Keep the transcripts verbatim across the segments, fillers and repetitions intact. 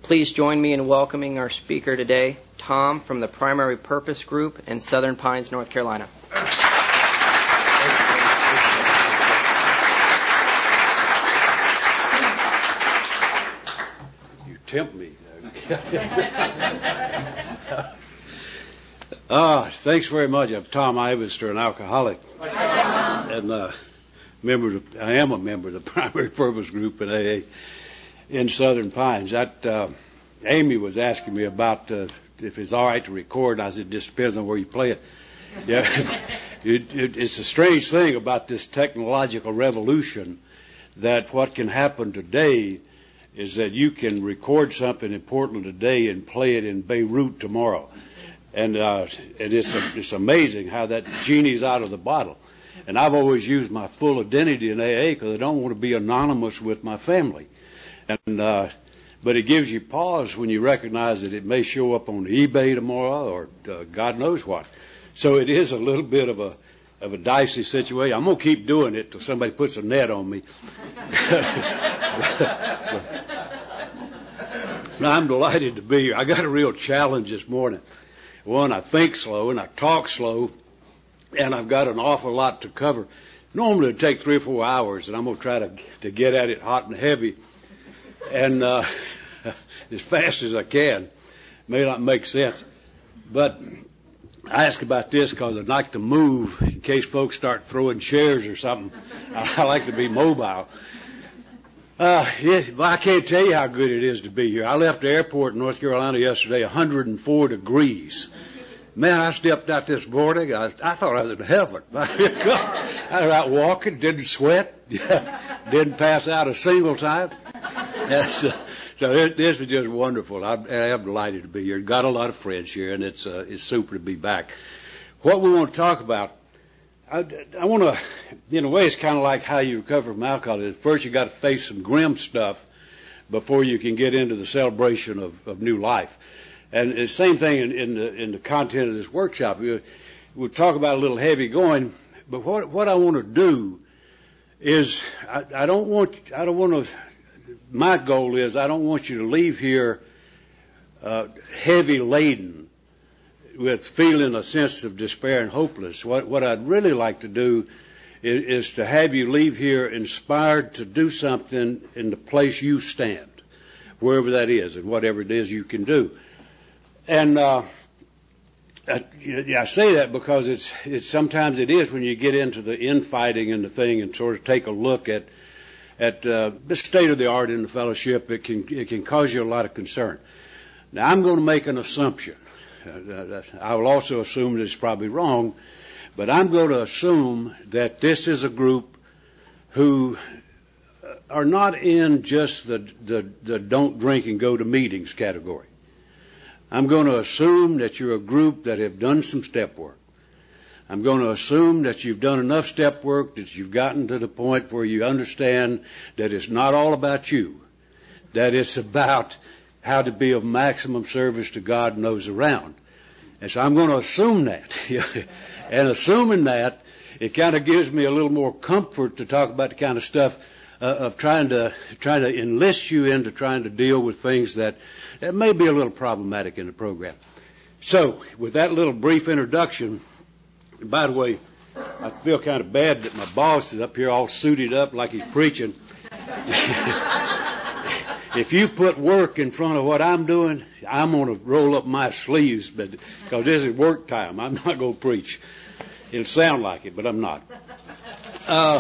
Please join me in welcoming our speaker today, Tom from the Primary Purpose Group in Southern Pines, North Carolina. You tempt me. uh, thanks very much. I'm Tom Ivester, an alcoholic. And uh, member of, I am a member of the Primary Purpose Group in A A in Southern Pines. That uh, Amy was asking me about uh, if it's all right to record. I said, it just depends on where you play it. Yeah, it, it, it's a strange thing about this technological revolution that what can happen today is that you can record something in Portland today and play it in Beirut tomorrow. And, uh, and it's, a, it's amazing how that genie's out of the bottle. And I've always used my full identity in A A because I don't want to be anonymous with my family. And, uh, but it gives you pause when you recognize that it may show up on eBay tomorrow or uh, God knows what. So it is a little bit of a, of a dicey situation. I'm going to keep doing it till somebody puts a net on me. Now, I'm delighted to be here. I got a real challenge this morning. One, I think slow and I talk slow, and I've got an awful lot to cover. Normally it'd take three or four hours, and I'm going to try to, to get at it hot and heavy and uh, as fast as I can. May not make sense. But I ask about this because I'd like to move in case folks start throwing chairs or something. I like to be mobile. Uh, it, well, I can't tell you how good it is to be here. I left the airport in North Carolina yesterday, one hundred four degrees. Man, I stepped out this morning. I, I thought I was in heaven. I was out walking, didn't sweat, didn't pass out a single time. So, so it, this is just wonderful. I, I am delighted to be here. Got a lot of friends here, and it's uh, it's super to be back. What we want to talk about, I, I want to, in a way, it's kind of like how you recover from alcohol. First, you got to face some grim stuff before you can get into the celebration of, of new life. And the same thing in, in the in the content of this workshop. We, we'll talk about a little heavy going, but what what I want to do is I, I don't want I don't want to. My goal is I don't want you to leave here uh, heavy laden with feeling a sense of despair and hopeless. What what I'd really like to do is, is to have you leave here inspired to do something in the place you stand, wherever that is, and whatever it is you can do. And uh, I, I say that because it's it's sometimes it is when you get into the infighting and the thing and sort of take a look at at uh, the state of the art in the fellowship, it can it can cause you a lot of concern. Now, I'm going to make an assumption. Uh, I will also assume that it's probably wrong, but I'm going to assume that this is a group who are not in just the the, the don't drink and go to meetings category. I'm going to assume that you're a group that have done some step work. I'm going to assume that you've done enough step work that you've gotten to the point where you understand that it's not all about you, that it's about how to be of maximum service to God and those around. And so I'm going to assume that. And assuming that, it kind of gives me a little more comfort to talk about the kind of stuff uh, of trying to trying to enlist you into trying to deal with things that, that may be a little problematic in the program. So with that little brief introduction, by the way, I feel kind of bad that my boss is up here all suited up like he's preaching. If you put work in front of what I'm doing, I'm going to roll up my sleeves, but because this is work time, I'm not going to preach. It'll sound like it, but I'm not. Uh,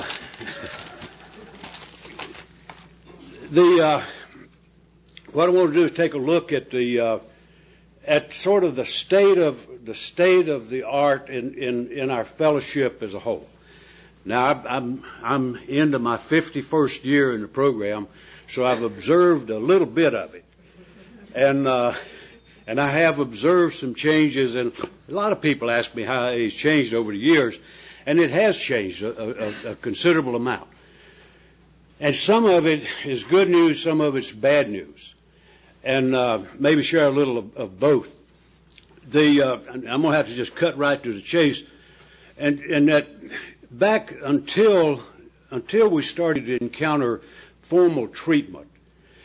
the uh, what I want to do is take a look at the uh, at sort of the state of the state of the art in, in, in our fellowship as a whole. Now, I'm I'm into my fifty-first year in the program, so I've observed a little bit of it, and uh, and I have observed some changes. And a lot of people ask me how it's changed over the years, and it has changed a, a, a considerable amount. And some of it is good news, some of it's bad news, and uh, maybe share a little of, of both. The uh, I'm going to have to just cut right to the chase, and and that back until until we started to encounter formal treatment,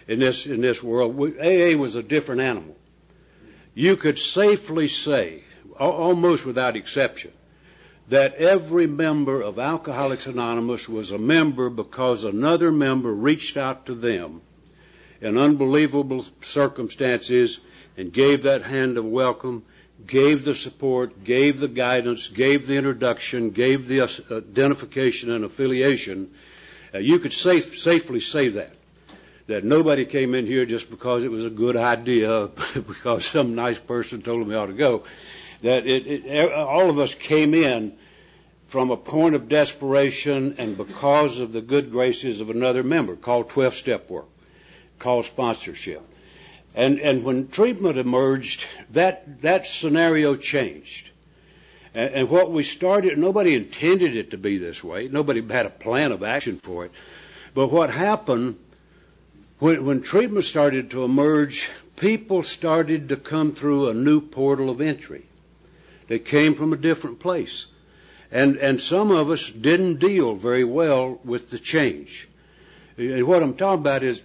in this in this world. We, A A was a different animal. You could safely say, almost without exception, that every member of Alcoholics Anonymous was a member because another member reached out to them in unbelievable circumstances and gave that hand of welcome, gave the support, gave the guidance, gave the introduction, gave the identification and affiliation. Uh, you could safe, safely say that, that nobody came in here just because it was a good idea, because some nice person told them they ought to go. That it, it, all of us came in from a point of desperation and because of the good graces of another member, called twelve-step work, called sponsorship. And, and when treatment emerged, that, that scenario changed. And, and what we started, nobody intended it to be this way. Nobody had a plan of action for it. But what happened, when, when treatment started to emerge, people started to come through a new portal of entry. They came from a different place. And, and some of us didn't deal very well with the change. And what I'm talking about is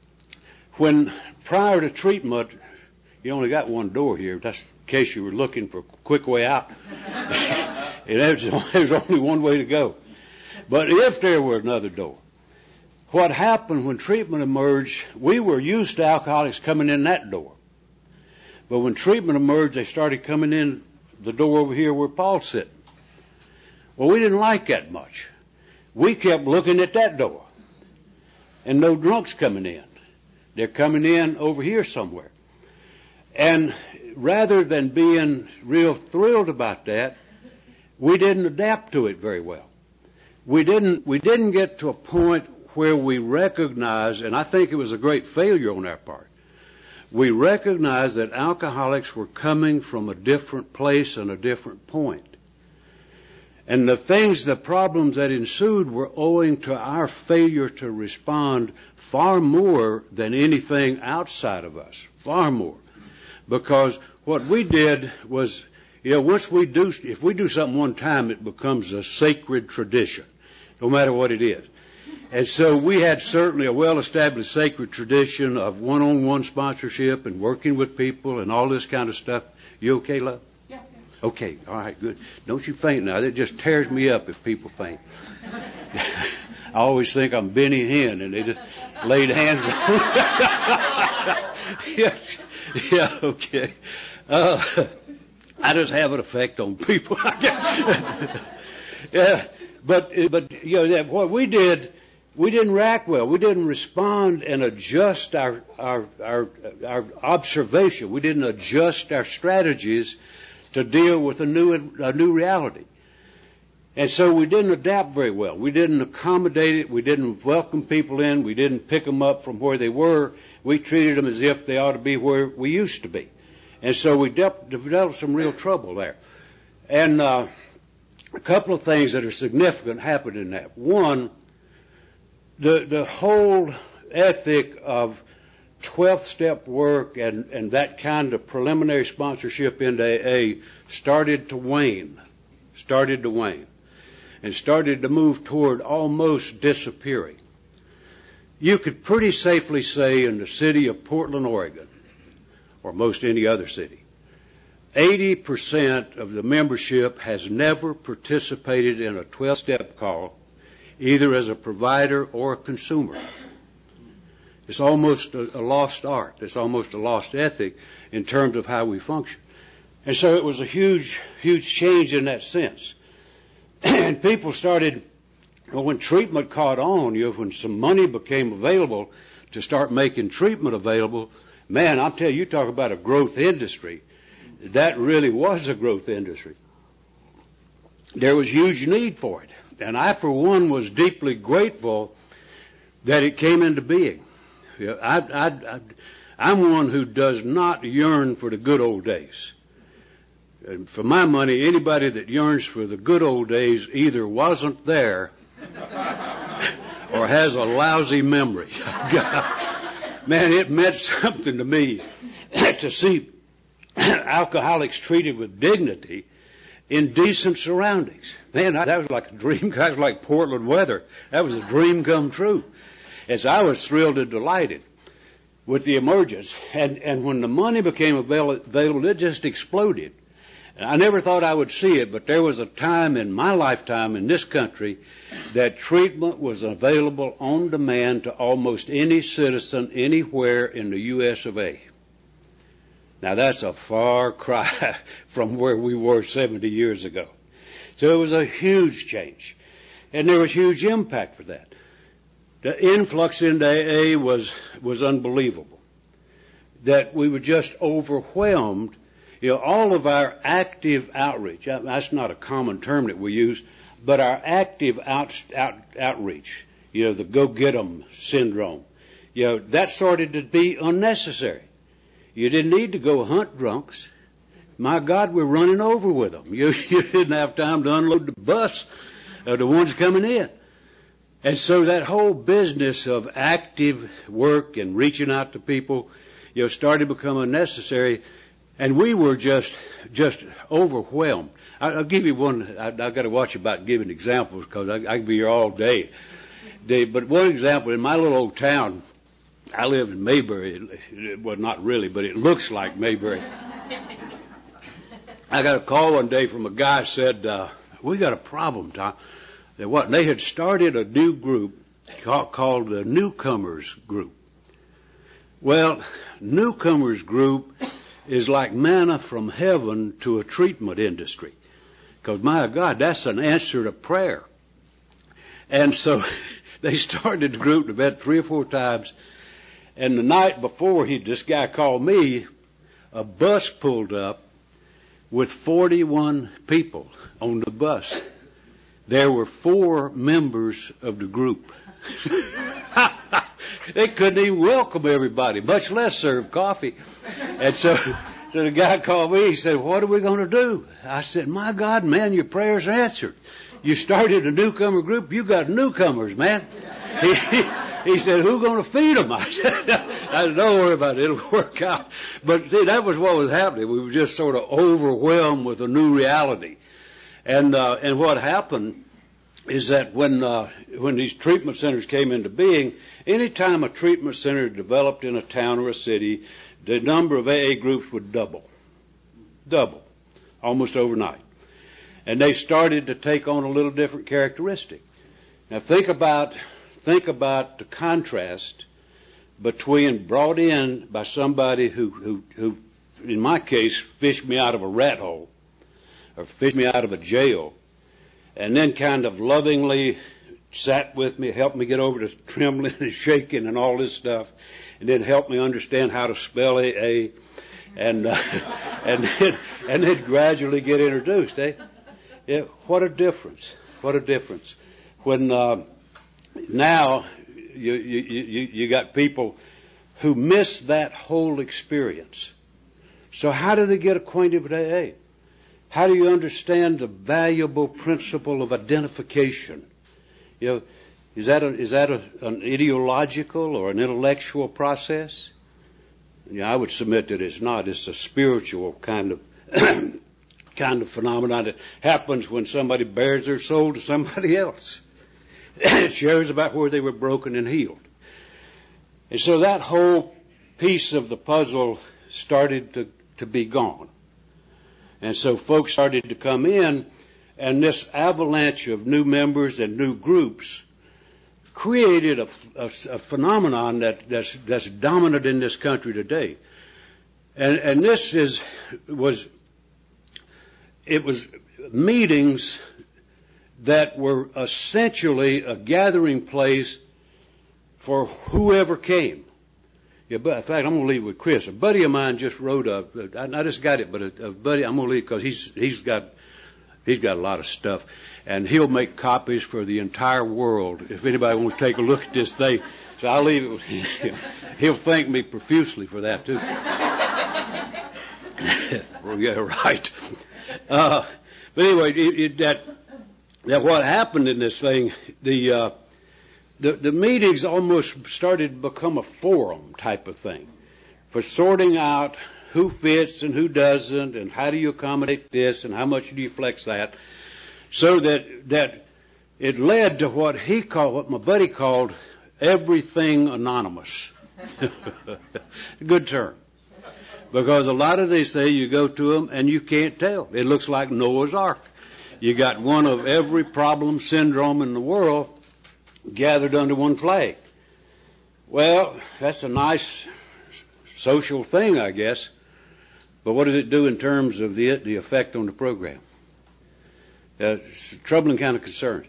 when prior to treatment, you only got one door here. That's in case you were looking for a quick way out. there's, there's only one way to go. But if there were another door, what happened when treatment emerged, we were used to alcoholics coming in that door. But when treatment emerged, they started coming in the door over here where Paul's sitting. Well, we didn't like that much. We kept looking at that door. And no drunks coming in. They're coming in over here somewhere. And rather than being real thrilled about that, we didn't adapt to it very well. We didn't, we didn't get to a point where we recognized, and I think it was a great failure on our part, we recognized that alcoholics were coming from a different place and a different point. And the things, the problems that ensued were owing to our failure to respond far more than anything outside of us, far more. Because what we did was, you know, once we do, if we do something one time, it becomes a sacred tradition, no matter what it is. And so we had certainly a well-established sacred tradition of one-on-one sponsorship and working with people and all this kind of stuff. You okay, love? Okay, all right, good. Don't you faint now. It just tears me up if people faint. I always think I'm Benny Hinn, and they just laid hands on me. yeah, yeah, okay. Uh, I just have an effect on people. yeah, but but you know what we did, we didn't react well. We didn't respond and adjust our our our, our observation. We didn't adjust our strategies to deal with a new a new reality. And so we didn't adapt very well. We didn't accommodate it. We didn't welcome people in. We didn't pick them up from where they were. We treated them as if they ought to be where we used to be. And so we de- developed some real trouble there. And uh, a couple of things that are significant happened in that. One, the the whole ethic of twelfth-step work and, and that kind of preliminary sponsorship into A A started to wane, started to wane, and started to move toward almost disappearing. You could pretty safely say in the city of Portland, Oregon, or most any other city, eighty percent of the membership has never participated in a twelve-step call, either as a provider or a consumer. It's almost a, a lost art. It's almost a lost ethic in terms of how we function. And so it was a huge, huge change in that sense. And people started, well, when treatment caught on, you know, when some money became available to start making treatment available, man, I'm telling you, you talk about a growth industry. That really was a growth industry. There was huge need for it. And I, for one, was deeply grateful that it came into being. You know, I, I, I, I'm one who does not yearn for the good old days. And for my money, anybody that yearns for the good old days either wasn't there or has a lousy memory. Man, it meant something to me to see alcoholics treated with dignity in decent surroundings. Man, that was like a dream. That was like Portland weather. That was a dream come true. As I was thrilled and delighted. with the emergence. And, and when the money became avail- available, it just exploded. And I never thought I would see it, but there was a time in my lifetime in this country that treatment was available on demand to almost any citizen anywhere in the U S of A. Now that's a far cry from where we were seventy years ago. So it was a huge change. And there was huge impact for that. The influx into A A was, was unbelievable. That we were just overwhelmed. You know, all of our active outreach, that's not a common term that we use, but our active out, out, outreach, you know, the go-get-em syndrome, you know, that started to be unnecessary. You didn't need to go hunt drunks. My God, we're running over with them. You, you didn't have time to unload the bus of the ones coming in. And so that whole business of active work and reaching out to people, you know, started to become unnecessary. And we were just, just overwhelmed. I, I'll give you one. I, I've got to watch about giving examples because I, I could be here all day. day. But one example, in my little old town, I live in Mayberry. Well, not really, but it looks like Mayberry. I got a call one day from a guy who said, uh, we got a problem, Tom. They, what, they had started a new group called, called the Newcomers Group. Well, Newcomers Group is like manna from heaven to a treatment industry. Because, my God, that's an answer to prayer. And so they started the group to bed three or four times. And the night before, he, this guy called me, a bus pulled up with forty-one people on the bus. There were four members of the group. They couldn't even welcome everybody, much less serve coffee. And so, so the guy called me. He said, what are we going to do? I said, my God, man, your prayers are answered. You started a newcomer group. You got newcomers, man. He, he, he said, who's going to feed them? I said, I said, don't worry about it. It'll work out. But see, that was what was happening. We were just sort of overwhelmed with a new reality. And, uh, and what happened is that when, uh, when these treatment centers came into being, any time a treatment center developed in a town or a city, the number of A A groups would double. Double. Almost overnight. And they started to take on a little different characteristic. Now think about, think about the contrast between brought in by somebody who, who, who, in my case, fished me out of a rat hole, or fished me out of a jail, and then kind of lovingly sat with me, helped me get over the trembling and shaking and all this stuff, and then helped me understand how to spell A A, and uh, and then and then gradually get introduced. Eh? Yeah, what a difference! What a difference! When uh, now you, you you you got people who miss that whole experience. So how do they get acquainted with A A? How do you understand the valuable principle of identification? You know, is that a, is that a, an ideological or an intellectual process? Yeah, I would submit that it's not. It's a spiritual kind of kind of phenomenon that happens when somebody bears their soul to somebody else. It shares about where they were broken and healed. And so that whole piece of the puzzle started to, to be gone. And so folks started to come in, and this avalanche of new members and new groups created a, a, a phenomenon that, that's, that's dominant in this country today. And, and this is, was, it was meetings that were essentially a gathering place for whoever came. Yeah, but in fact, I'm going to leave with Chris. A buddy of mine just wrote a, I just got it, but a, a buddy, I'm going to leave because he's, he's got, he's got a lot of stuff. And he'll make copies for the entire world if anybody wants to take a look at this thing. So I'll leave it with him. He'll thank me profusely for that, too. Well, yeah, right. Uh, but anyway, it, it, that, that what happened in this thing, the, uh, the, the meetings almost started to become a forum type of thing for sorting out who fits and who doesn't and how do you accommodate this and how much do you flex that. So that that it led to what he called, what my buddy called, everything anonymous. Good term. Because a lot of these things, you go to them and you can't tell. It looks like Noah's Ark. You got one of every problem syndrome in the world gathered under one flag. Well, that's a nice social thing, I guess. But what does it do in terms of the the effect on the program? Uh, it's a troubling kind of concern.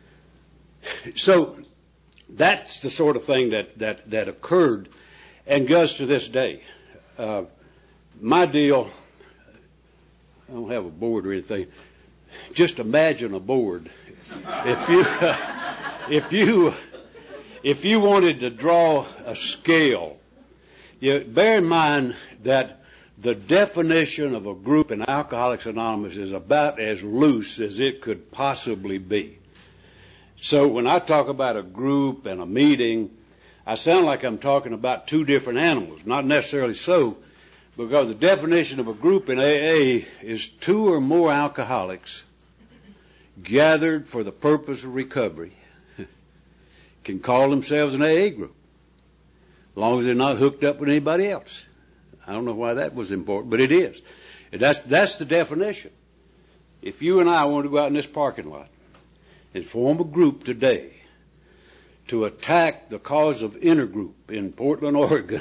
So that's the sort of thing that, that, that occurred and goes to this day. Uh, my deal, I don't have a board or anything. Just imagine a board. If you, uh, if you, if you wanted to draw a scale, you bear in mind that the definition of a group in Alcoholics Anonymous is about as loose as it could possibly be. So when I talk about a group and a meeting, I sound like I'm talking about two different animals. Not necessarily so, because the definition of a group in A A is two or more alcoholics gathered for the purpose of recovery can call themselves an A A group, as long as they're not hooked up with anybody else. I don't know why that was important, but it is. That's, that's the definition. If you and I want to go out in this parking lot and form a group today to attack the cause of intergroup in Portland, Oregon,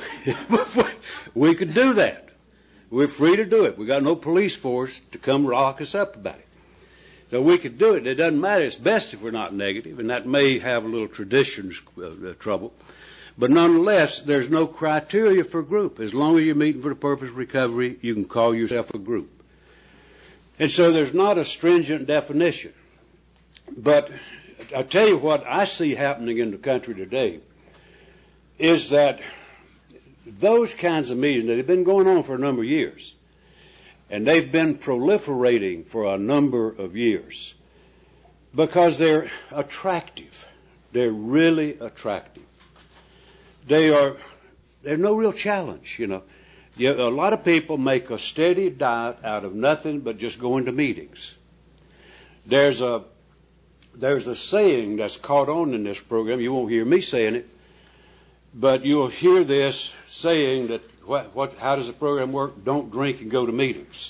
we could do that. We're free to do it. We got no police force to come lock us up about it. So we could do it. It doesn't matter. It's best if we're not negative, and that may have a little traditions uh, trouble. But nonetheless, there's no criteria for a group. As long as you're meeting for the purpose of recovery, you can call yourself a group. And so there's not a stringent definition. But I tell you what I see happening in the country today is that those kinds of meetings that have been going on for a number of years, and they've been proliferating for a number of years because they're attractive. They're really attractive. They are, they're no real challenge, you know. You, a lot of people make a steady diet out of nothing but just going to meetings. There's a, there's a saying that's caught on in this program. You won't hear me saying it, but you'll hear this saying that, what, what, how does the program work? Don't drink and go to meetings.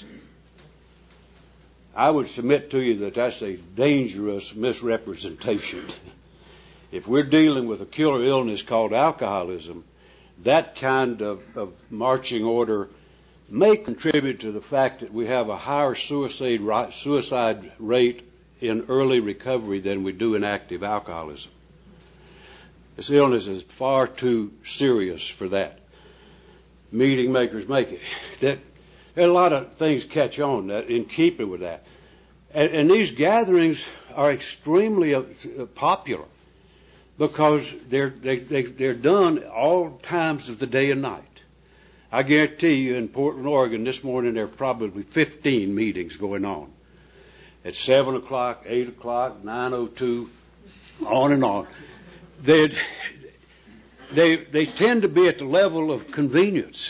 I would submit to you that that's a dangerous misrepresentation. If we're dealing with a killer illness called alcoholism, that kind of, of marching order may contribute to the fact that we have a higher suicide, suicide rate in early recovery than we do in active alcoholism. This illness is far too serious for that. Meeting makers make it. That, a lot of things catch on that in keeping with that. And, and these gatherings are extremely uh, popular because they're, they, they, they're done all times of the day and night. I guarantee you in Portland, Oregon, this morning there are probably fifteen meetings going on. At seven o'clock, eight o'clock, nine oh two, on and on. They, they, they tend to be at the level of convenience.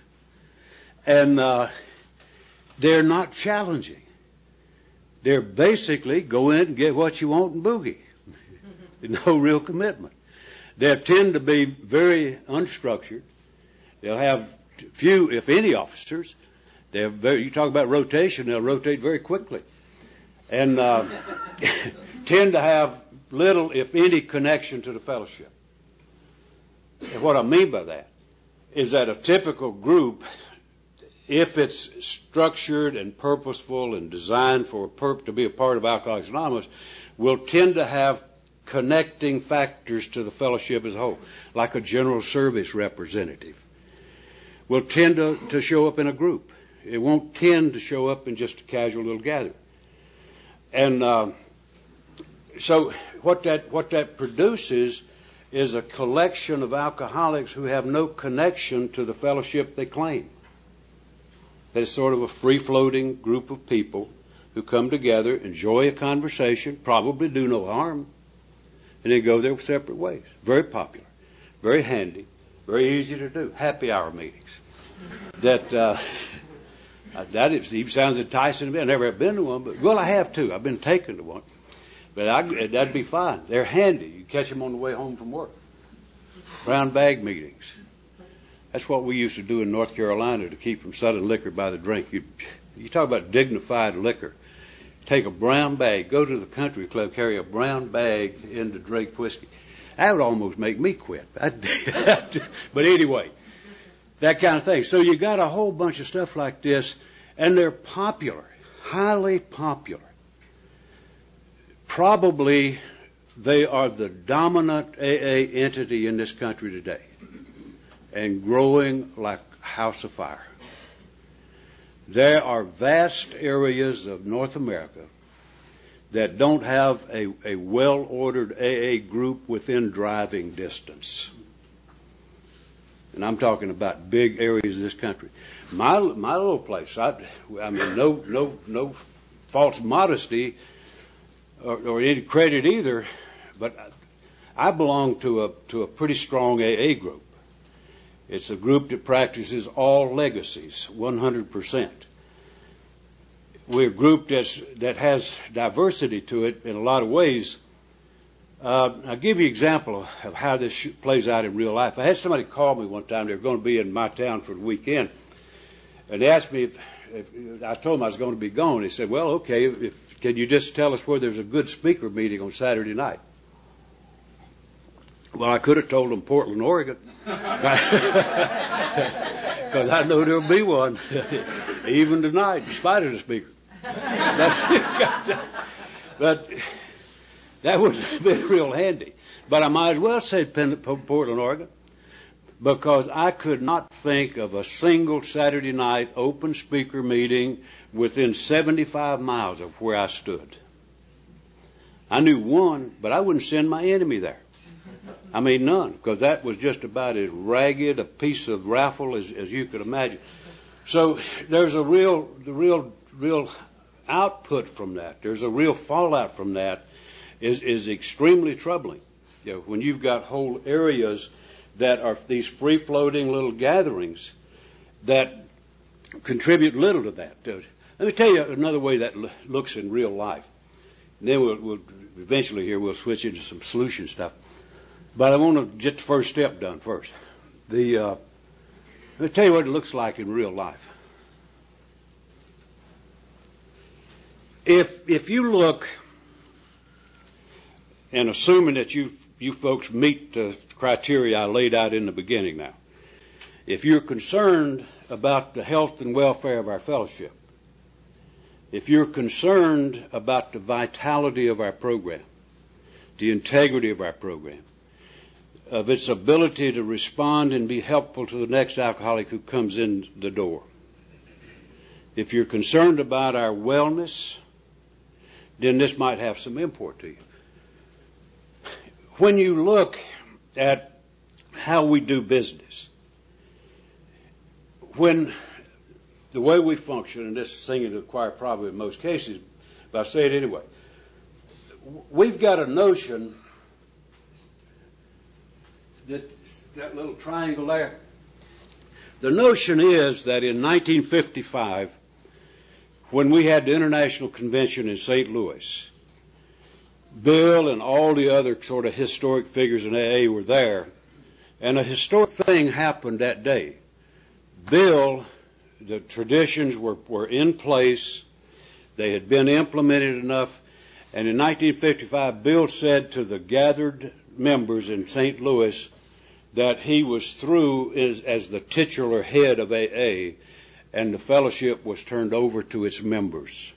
and uh, they're not challenging. They're basically go in and get what you want and boogie. No real commitment. They tend to be very unstructured. They'll have few, if any, officers. They're very, you talk about rotation, they'll rotate very quickly. And uh, tend to have little, if any, connection to the fellowship. And what I mean by that is that a typical group, if it's structured and purposeful and designed for a perp to be a part of Alcoholics Anonymous, will tend to have connecting factors to the fellowship as a whole, like a general service representative, will tend to, to show up in a group. It won't tend to show up in just a casual little gathering. And uh, so what that what that produces is a collection of alcoholics who have no connection to the fellowship they claim. It's sort of a free-floating group of people who come together, enjoy a conversation, probably do no harm, and then go their separate ways. Very popular, very handy, very easy to do. Happy hour meetings. That uh, that is, even sounds enticing to me. I've never been to one, but well, I have too. I've been taken to one, but I, that'd be fine. They're handy. You catch them on the way home from work. Brown bag meetings. That's what we used to do in North Carolina to keep from selling liquor by the drink. You, you talk about dignified liquor. Take a brown bag, go to the country club, carry a brown bag in to drink whiskey. That would almost make me quit. But anyway, that kind of thing. So you got a whole bunch of stuff like this, and they're popular, highly popular. Probably they are the dominant A A entity in this country today, and growing like a house of fire. There are vast areas of North America that don't have a, a well-ordered A A group within driving distance. And I'm talking about big areas of this country. My my little place, I, I mean, no no no false modesty or, or any credit either, but I belong to a to a pretty strong A A group. It's a group that practices all legacies, one hundred percent. We're a group that's, that has diversity to it in a lot of ways. Uh, I'll give you an example of how this sh- plays out in real life. I had somebody call me one time. They were going to be in my town for the weekend. And they asked me if, if I told them I was going to be gone. They said, well, okay, if, can you just tell us where there's a good speaker meeting on Saturday night? Well, I could have told them Portland, Oregon, because I know there'll be one, even tonight, in spite of the speaker. But that would have been real handy. But I might as well say Portland, Oregon, because I could not think of a single Saturday night open speaker meeting within seventy-five miles of where I stood. I knew one, but I wouldn't send my enemy there. I mean, none, because that was just about as ragged a piece of raffle as, as you could imagine. So there's a real, the real, real output from that. There's a real fallout from that is, is extremely troubling. You know, when you've got whole areas that are these free-floating little gatherings that contribute little to that. Let me tell you another way that l- looks in real life. And then we'll, we'll eventually here we'll switch into some solution stuff. But I want to get the first step done first. The uh, let me tell you what it looks like in real life. If if you look, and assuming that you you folks meet the criteria I laid out in the beginning now, if you're concerned about the health and welfare of our fellowship, if you're concerned about the vitality of our program, the integrity of our program, of its ability to respond and be helpful to the next alcoholic who comes in the door, if you're concerned about our wellness, then this might have some import to you. When you look at how we do business, when the way we function, and this is singing to the choir probably in most cases, but I say it anyway, we've got a notion that that little triangle there, the notion is that in nineteen fifty-five, when we had the International Convention in Saint Louis, Bill and all the other sort of historic figures in A A were there, and a historic thing happened that day. Bill, the traditions were, were in place, they had been implemented enough, and in nineteen fifty-five, Bill said to the gathered members in Saint Louis that he was through as, as the titular head of A A, and the fellowship was turned over to its members.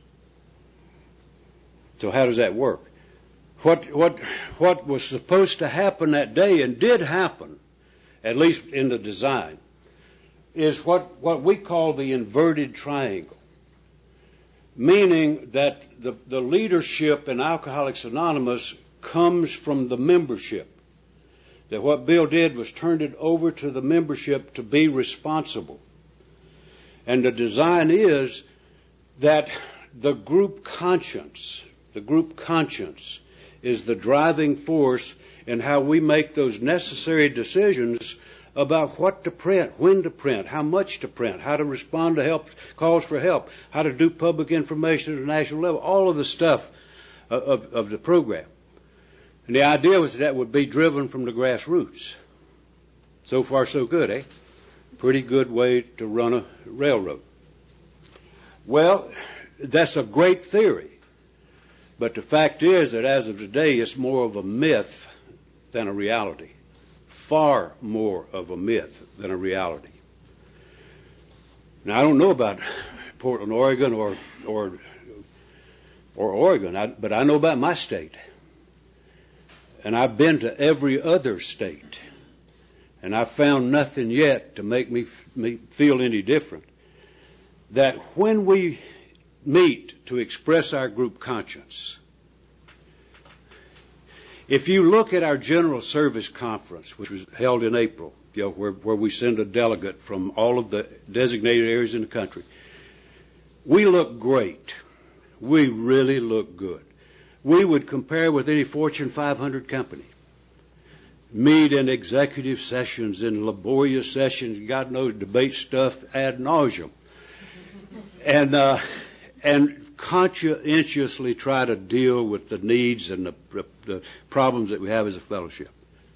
So how does that work? What what what was supposed to happen that day, and did happen, at least in the design, is what, what we call the inverted triangle, meaning that the, the leadership in Alcoholics Anonymous comes from the membership. That what Bill did was turned it over to the membership to be responsible. And the design is that the group conscience, the group conscience is the driving force in how we make those necessary decisions about what to print, when to print, how much to print, how to respond to help calls for help, how to do public information at a national level, all of the stuff of, of, of the program. And the idea was that would be driven from the grassroots. So far, so good, eh? pretty good way to run a railroad. Well, that's a great theory. But the fact is that as of today, it's more of a myth than a reality. Far more of a myth than a reality. Now, I don't know about Portland, Oregon, or or or Oregon, I, but I know about my state. And I've been to every other state. And I've found nothing yet to make me, me feel any different. That when we meet to express our group conscience, if you look at our General Service Conference, which was held in April, you know, where, where we send a delegate from all of the designated areas in the country, we look great. We really look good. We would compare with any Fortune five hundred company. Meet in executive sessions, in laborious sessions, God knows, debate stuff ad nauseum. And, uh, and conscientiously try to deal with the needs and the, the problems that we have as a fellowship.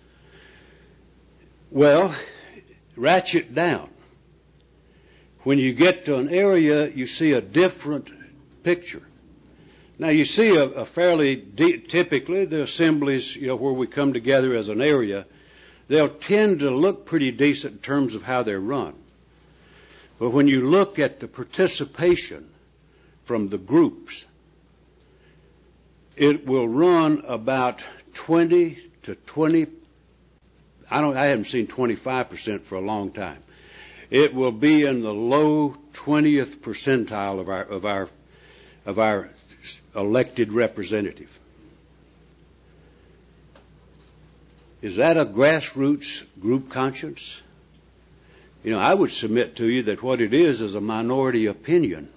Well, ratchet down. When you get to an area, you see a different picture. Now, you see a, a fairly, de- typically, the assemblies, you know, where we come together as an area, they'll tend to look pretty decent in terms of how they're run. But when you look at the participation from the groups, it will run about twenty to twenty, I don't, I haven't seen twenty-five percent for a long time. It will be in the low twentieth percentile of our, of our, of our elected representative. Is that a grassroots group conscience? You know, I would submit to you that what it is is a minority opinion.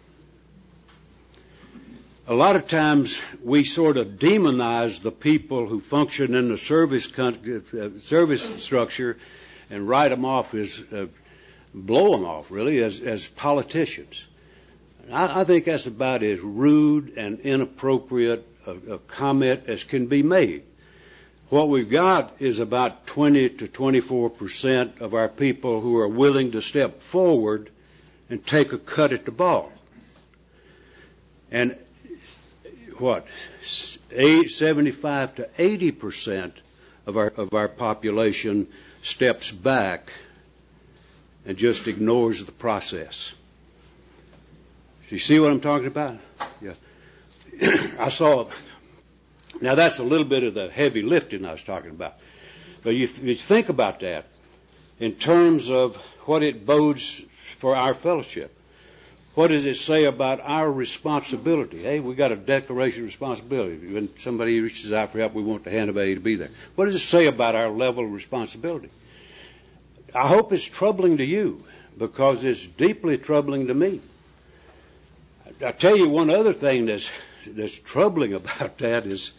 A lot of times we sort of demonize the people who function in the service con- uh, service structure and write them off as, uh, blow them off really as, as politicians. I, I think that's about as rude and inappropriate a, a comment as can be made. What we've got is about twenty to twenty-four percent of our people who are willing to step forward and take a cut at the ball. And what, seventy-five to eighty percent of our, of our population steps back and just ignores the process. Do you see what I'm talking about? Yeah. I saw, now that's a little bit of the heavy lifting I was talking about. But you, you think about that in terms of what it bodes for our fellowship. What does it say about our responsibility? Hey, we got a declaration of responsibility. When somebody reaches out for help, we want the hand of aid to be there. What does it say about our level of responsibility? I hope it's troubling to you, because it's deeply troubling to me. I'll tell you one other thing that's, that's troubling about that is,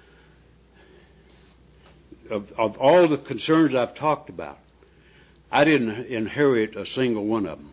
of, of all the concerns I've talked about, I didn't inherit a single one of them.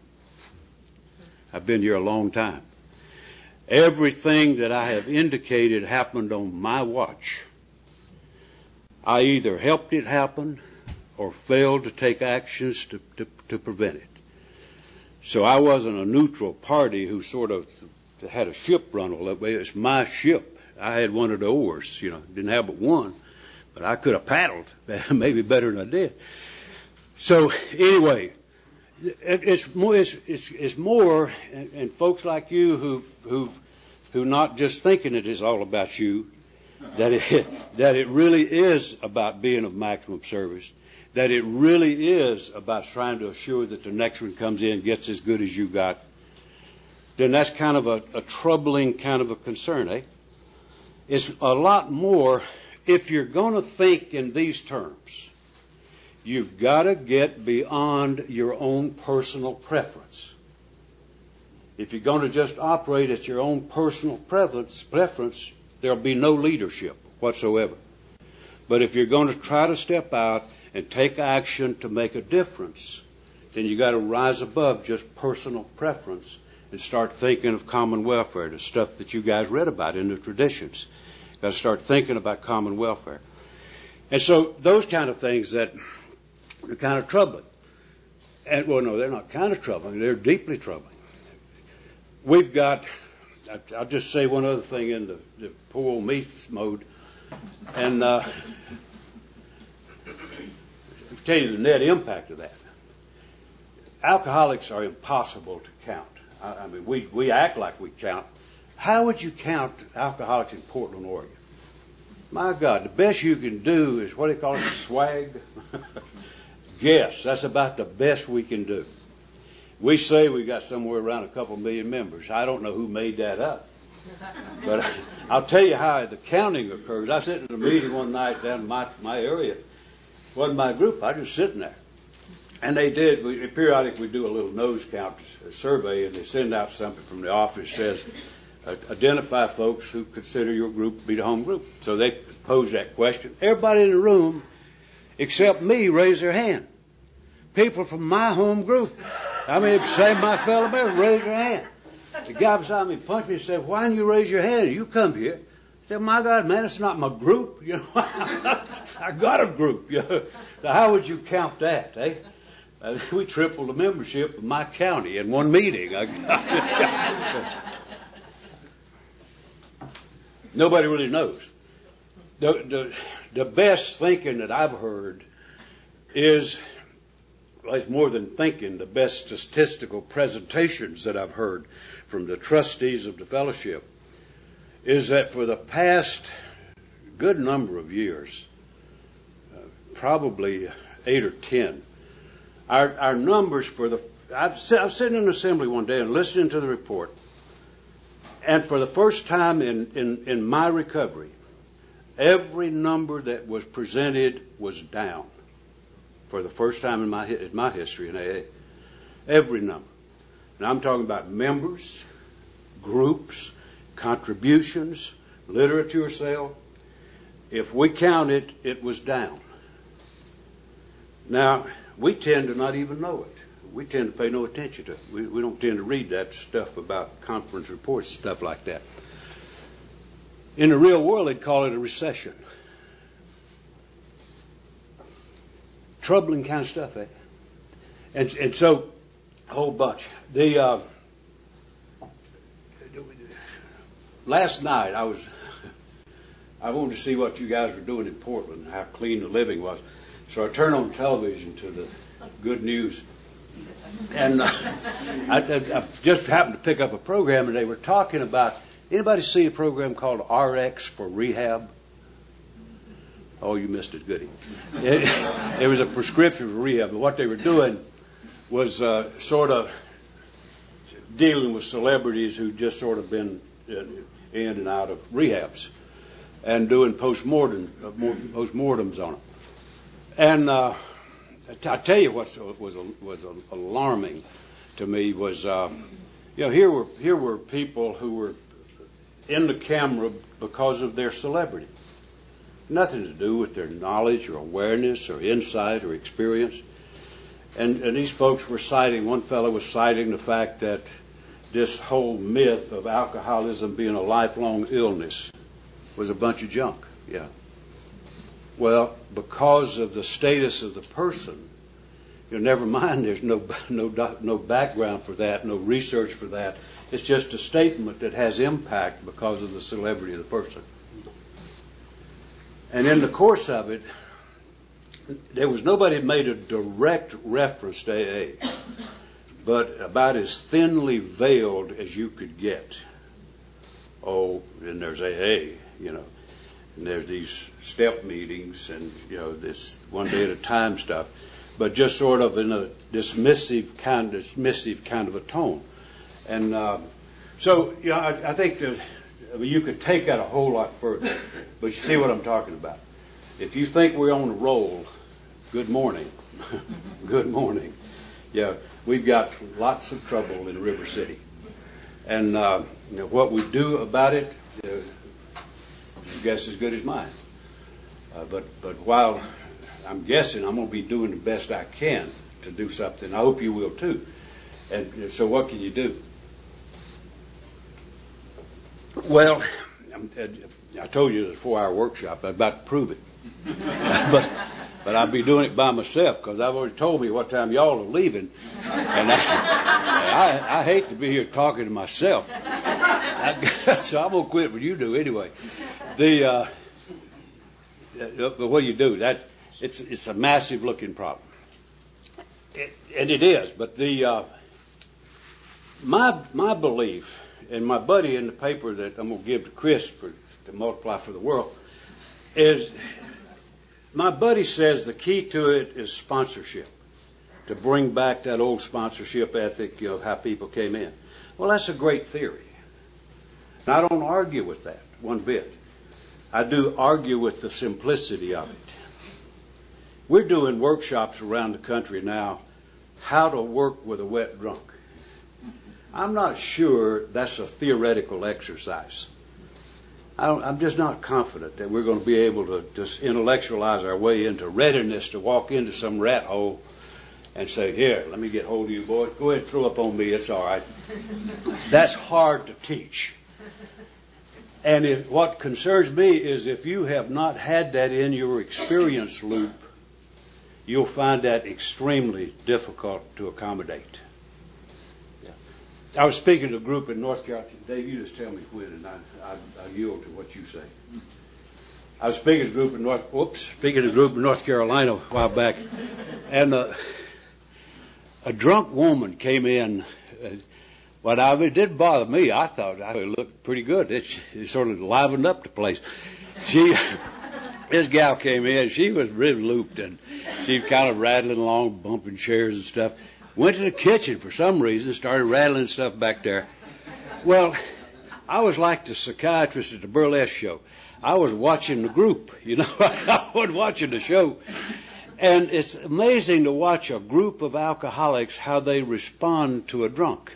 I've been here a long time. Everything that I have indicated happened on my watch. I either helped it happen or failed to take actions to, to, to prevent it. So I wasn't a neutral party who sort of had a ship run all that way. It's my ship. I had one of the oars, you know, didn't have but one, but I could have paddled maybe better than I did. So anyway, it's more, it's, it's, it's more, and, and folks like you who, who, who not just thinking it is all about you, that it, that it really is about being of maximum service, that it really is about trying to assure that the next one comes in and gets as good as you got, then that's kind of a, a troubling kind of a concern, eh? It's a lot more, if you're going to think in these terms, you've got to get beyond your own personal preference. If you're going to just operate at your own personal preference, preference, there'll be no leadership whatsoever. But if you're going to try to step out and take action to make a difference, then you got to rise above just personal preference and start thinking of common welfare, the stuff that you guys read about in the traditions. Got to start thinking about common welfare. And so those kind of things that are kind of troubling. And, well, no, they're not kind of troubling. They're deeply troubling. We've got, I'll just say one other thing in the, the poor old me mode. And uh, I'll tell you the net impact of that. Alcoholics are impossible to count. I, I mean, we, we act like we count. How would you count alcoholics in Portland, Oregon? My God, the best you can do is, what do they call it, swag? Guess. That's about the best we can do. We say we got somewhere around a couple million members. I don't know who made that up. But I'll tell you how the counting occurs. I was sitting in a meeting one night down in my, my area. It wasn't my group. I was just sitting there. And they did, we, periodically we do a little nose count a survey, and they send out something from the office that says, uh, identify folks who consider your group to be the home group. So they pose that question. Everybody in the room, except me, raised their hand. People from my home group. I mean, say my fellow members, raise your hand. The guy beside me punched me and said, why didn't you raise your hand? You come here. I said, my God, man, it's not my group. You know, I got a group. You know. So how would you count that, eh? Uh, we tripled the membership of my county in one meeting. I got Nobody really knows. The, the, the best thinking that I've heard is, well, it's more than thinking, the best statistical presentations that I've heard from the trustees of the fellowship is that for the past good number of years, uh, probably eight or ten, our, our numbers for the, I've, I was sitting in an assembly one day and listening to the report, and for the first time in, in, in my recovery, every number that was presented was down. For the first time in my in my history in A A. Every number. And I'm talking about members, groups, contributions, literature sale. If we count it, it was down. Now, we tend to not even know it. We tend to pay no attention to it. We, we don't tend to read that stuff about conference reports and stuff like that. In the real world, they'd call it a recession. Troubling kind of stuff, eh? And and so, a whole bunch. The uh, last night I was, I wanted to see what you guys were doing in Portland, how clean the living was. So I turned on television to the good news, and uh, I, I just happened to pick up a program, and they were talking about. Anybody see a program called R X for Rehab? Oh, you missed it, goody. It, it was a prescription for rehab. What they were doing was uh, sort of dealing with celebrities who'd just sort of been in and out of rehabs and doing postmortem, uh, postmortems on them. And uh, I tell you what was was alarming to me was, uh, you know, here were here were people who were in the camera because of their celebrity. Nothing to do with their knowledge or awareness or insight or experience. And, and these folks were citing, one fellow was citing the fact that this whole myth of alcoholism being a lifelong illness was a bunch of junk. Yeah. Well, because of the status of the person, you know, never mind, there's no, no, no background for that, no research for that. It's just a statement that has impact because of the celebrity of the person. And in the course of it, there was nobody that made a direct reference to A A, but about as thinly veiled as you could get. Oh, and there's A A, you know, and there's these step meetings and, you know, this one day at a time stuff, but just sort of in a dismissive kind, dismissive kind of a tone. And uh, so, you know, I, I think there's, I mean, you could take that a whole lot further, but you see what I'm talking about. If you think we're on a roll, good morning. Good morning. Yeah, we've got lots of trouble in River City. And uh, you know, what we do about it, uh, your guess is as good as mine. Uh, but, but while I'm guessing, I'm going to be doing the best I can to do something. I hope you will too. And so what can you do? Well, I told you it was a four-hour workshop. I'm about to prove it. but but I'll be doing it by myself because I've already told me what time y'all are leaving. And I, I, I hate to be here talking to myself. I, so I'm going to quit when you do anyway. The, uh, but what do you do? That, it's, it's a massive looking problem. It, and it is, but the, uh, my, my belief, and my buddy in the paper that I'm going to give to Chris for, to multiply for the world, is my buddy says the key to it is sponsorship, to bring back that old sponsorship ethic of how people came in. Well, that's a great theory. And I don't argue with that one bit. I do argue with the simplicity of it. We're doing workshops around the country now, how to work with a wet drunk. I'm not sure that's a theoretical exercise. I don't, I'm just not confident that we're going to be able to just intellectualize our way into readiness to walk into some rat hole and say, here, let me get hold of you, boy. Go ahead and throw up on me. It's all right. That's hard to teach. And if, what concerns me is if you have not had that in your experience loop, you'll find that extremely difficult to accommodate. Yeah. I was speaking to a group in North Carolina. Dave, you just tell me when, and I, I, I yield to what you say. I was speaking to a group in North. Whoops, speaking to a group in North Carolina a while back, and uh, a drunk woman came in. Uh, But I, it didn't bother me. I thought I looked pretty good. It, it sort of livened up the place. She, this gal came in. She was really looped, and she was kind of rattling along, bumping chairs and stuff. Went to the kitchen for some reason, started rattling stuff back there. Well, I was like the psychiatrist at the burlesque show. I was watching the group, you know. I wasn't watching the show. And it's amazing to watch a group of alcoholics, how they respond to a drunk.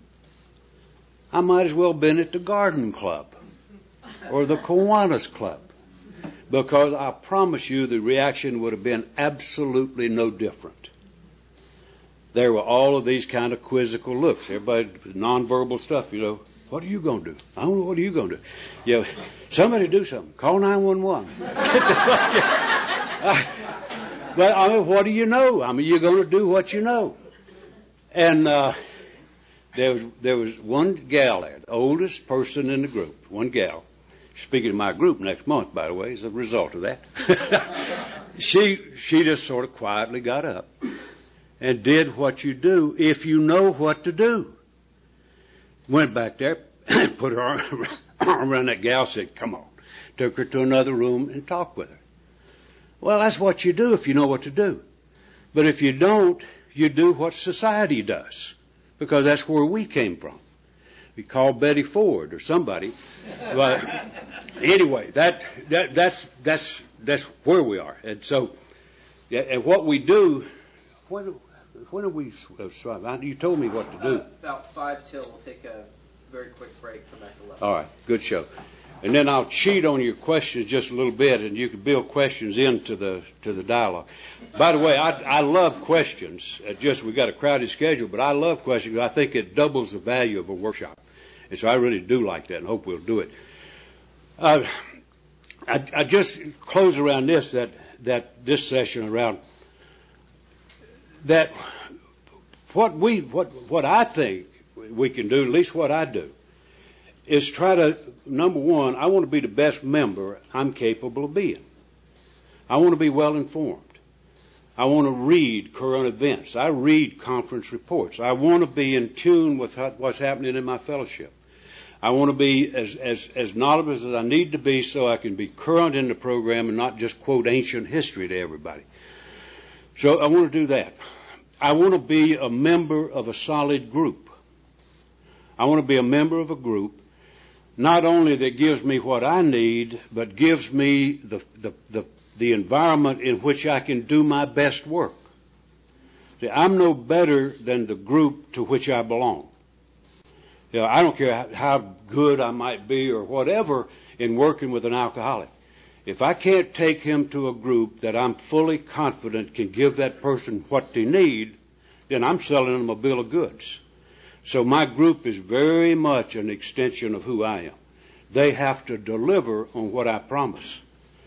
I might as well have been at the Garden Club or the Kiwanis Club, because I promise you the reaction would have been absolutely no different. There were all of these kind of quizzical looks. Everybody, nonverbal stuff, you know. What are you going to do? I don't know. What are you going to do? You know, somebody do something. Call nine one one. Get the fuck out. But I mean, what do you know? I mean, you're going to do what you know. And, uh, There was, there was one gal there, the oldest person in the group, one gal. Speaking of my group next month, by the way, as a result of that. she she just sort of quietly got up and did what you do if you know what to do. Went back there, put her arm, arm around that gal, said, come on. Took her to another room and talked with her. Well, that's what you do if you know what to do. But if you don't, you do what society does. Because that's where we came from. We called Betty Ford or somebody. But anyway, that, that that's that's that's where we are. And so, yeah, and what we do, when when are we? Uh, you told me what to do. Uh, about five till. We'll take a very quick break. Come back to eleven. All right, good show. And then I'll cheat on your questions just a little bit, and you can build questions into the to the dialogue. By the way, I, I love questions. Uh, just we got a crowded schedule, but I love questions. I think it doubles the value of a workshop, and so I really do like that, and hope we'll do it. Uh, I, I just close around this that that this session around that what we what what I think we can do, at least what I do, is try to, number one, I want to be the best member I'm capable of being. I want to be well informed. I want to read current events. I read conference reports. I want to be in tune with what's happening in my fellowship. I want to be as, as, as knowledgeable as I need to be so I can be current in the program and not just quote ancient history to everybody. So I want to do that. I want to be a member of a solid group. I want to be a member of a group not only that gives me what I need, but gives me the, the, the, the environment in which I can do my best work. See, I'm no better than the group to which I belong. You know, I don't care how, how good I might be or whatever in working with an alcoholic. If I can't take him to a group that I'm fully confident can give that person what they need, then I'm selling them a bill of goods. So my group is very much an extension of who I am. They have to deliver on what I promise.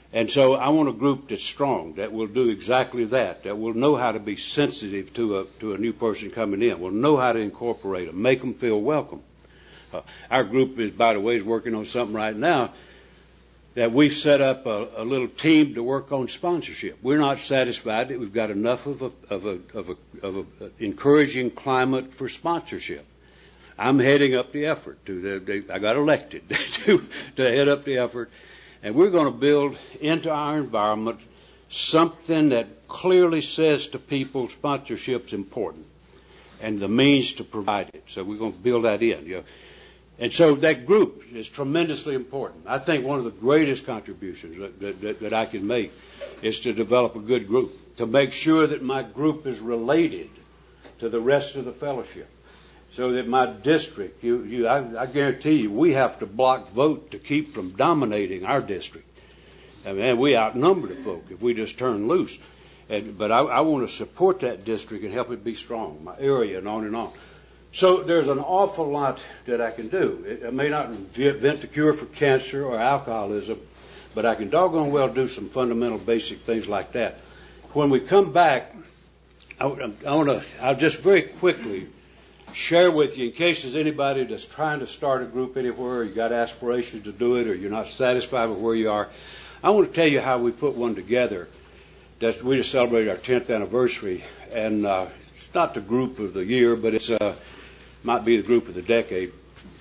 And so I want a group that's strong, that will do exactly that, that will know how to be sensitive to a to a new person coming in, will know how to incorporate them, make them feel welcome. Uh, our group is, by the way, is working on something right now that we've set up a, a little team to work on sponsorship. We're not satisfied that we've got enough of a of a of a, of a encouraging climate for sponsorship. I'm heading up the effort. To the, the, I got elected to to head up the effort. And we're going to build into our environment something that clearly says to people sponsorship's important and the means to provide it. So we're going to build that in. You know. And so that group is tremendously important. I think one of the greatest contributions that, that, that I can make is to develop a good group, to make sure that my group is related to the rest of the fellowship. So that my district, you, you, I, I guarantee you, we have to block vote to keep from dominating our district. I mean, we outnumber the folk if we just turn loose. And, but I, I want to support that district and help it be strong, my area, and on and on. So there's an awful lot that I can do. It, I may not invent the cure for cancer or alcoholism, but I can doggone well do some fundamental basic things like that. When we come back, I, I want to, I'll just very quickly share with you, in case there's anybody that's trying to start a group anywhere, or you got aspirations to do it, or you're not satisfied with where you are. I want to tell you how we put one together. That's, we just celebrated our tenth anniversary, and uh, it's not the group of the year, but it's uh, might be the group of the decade.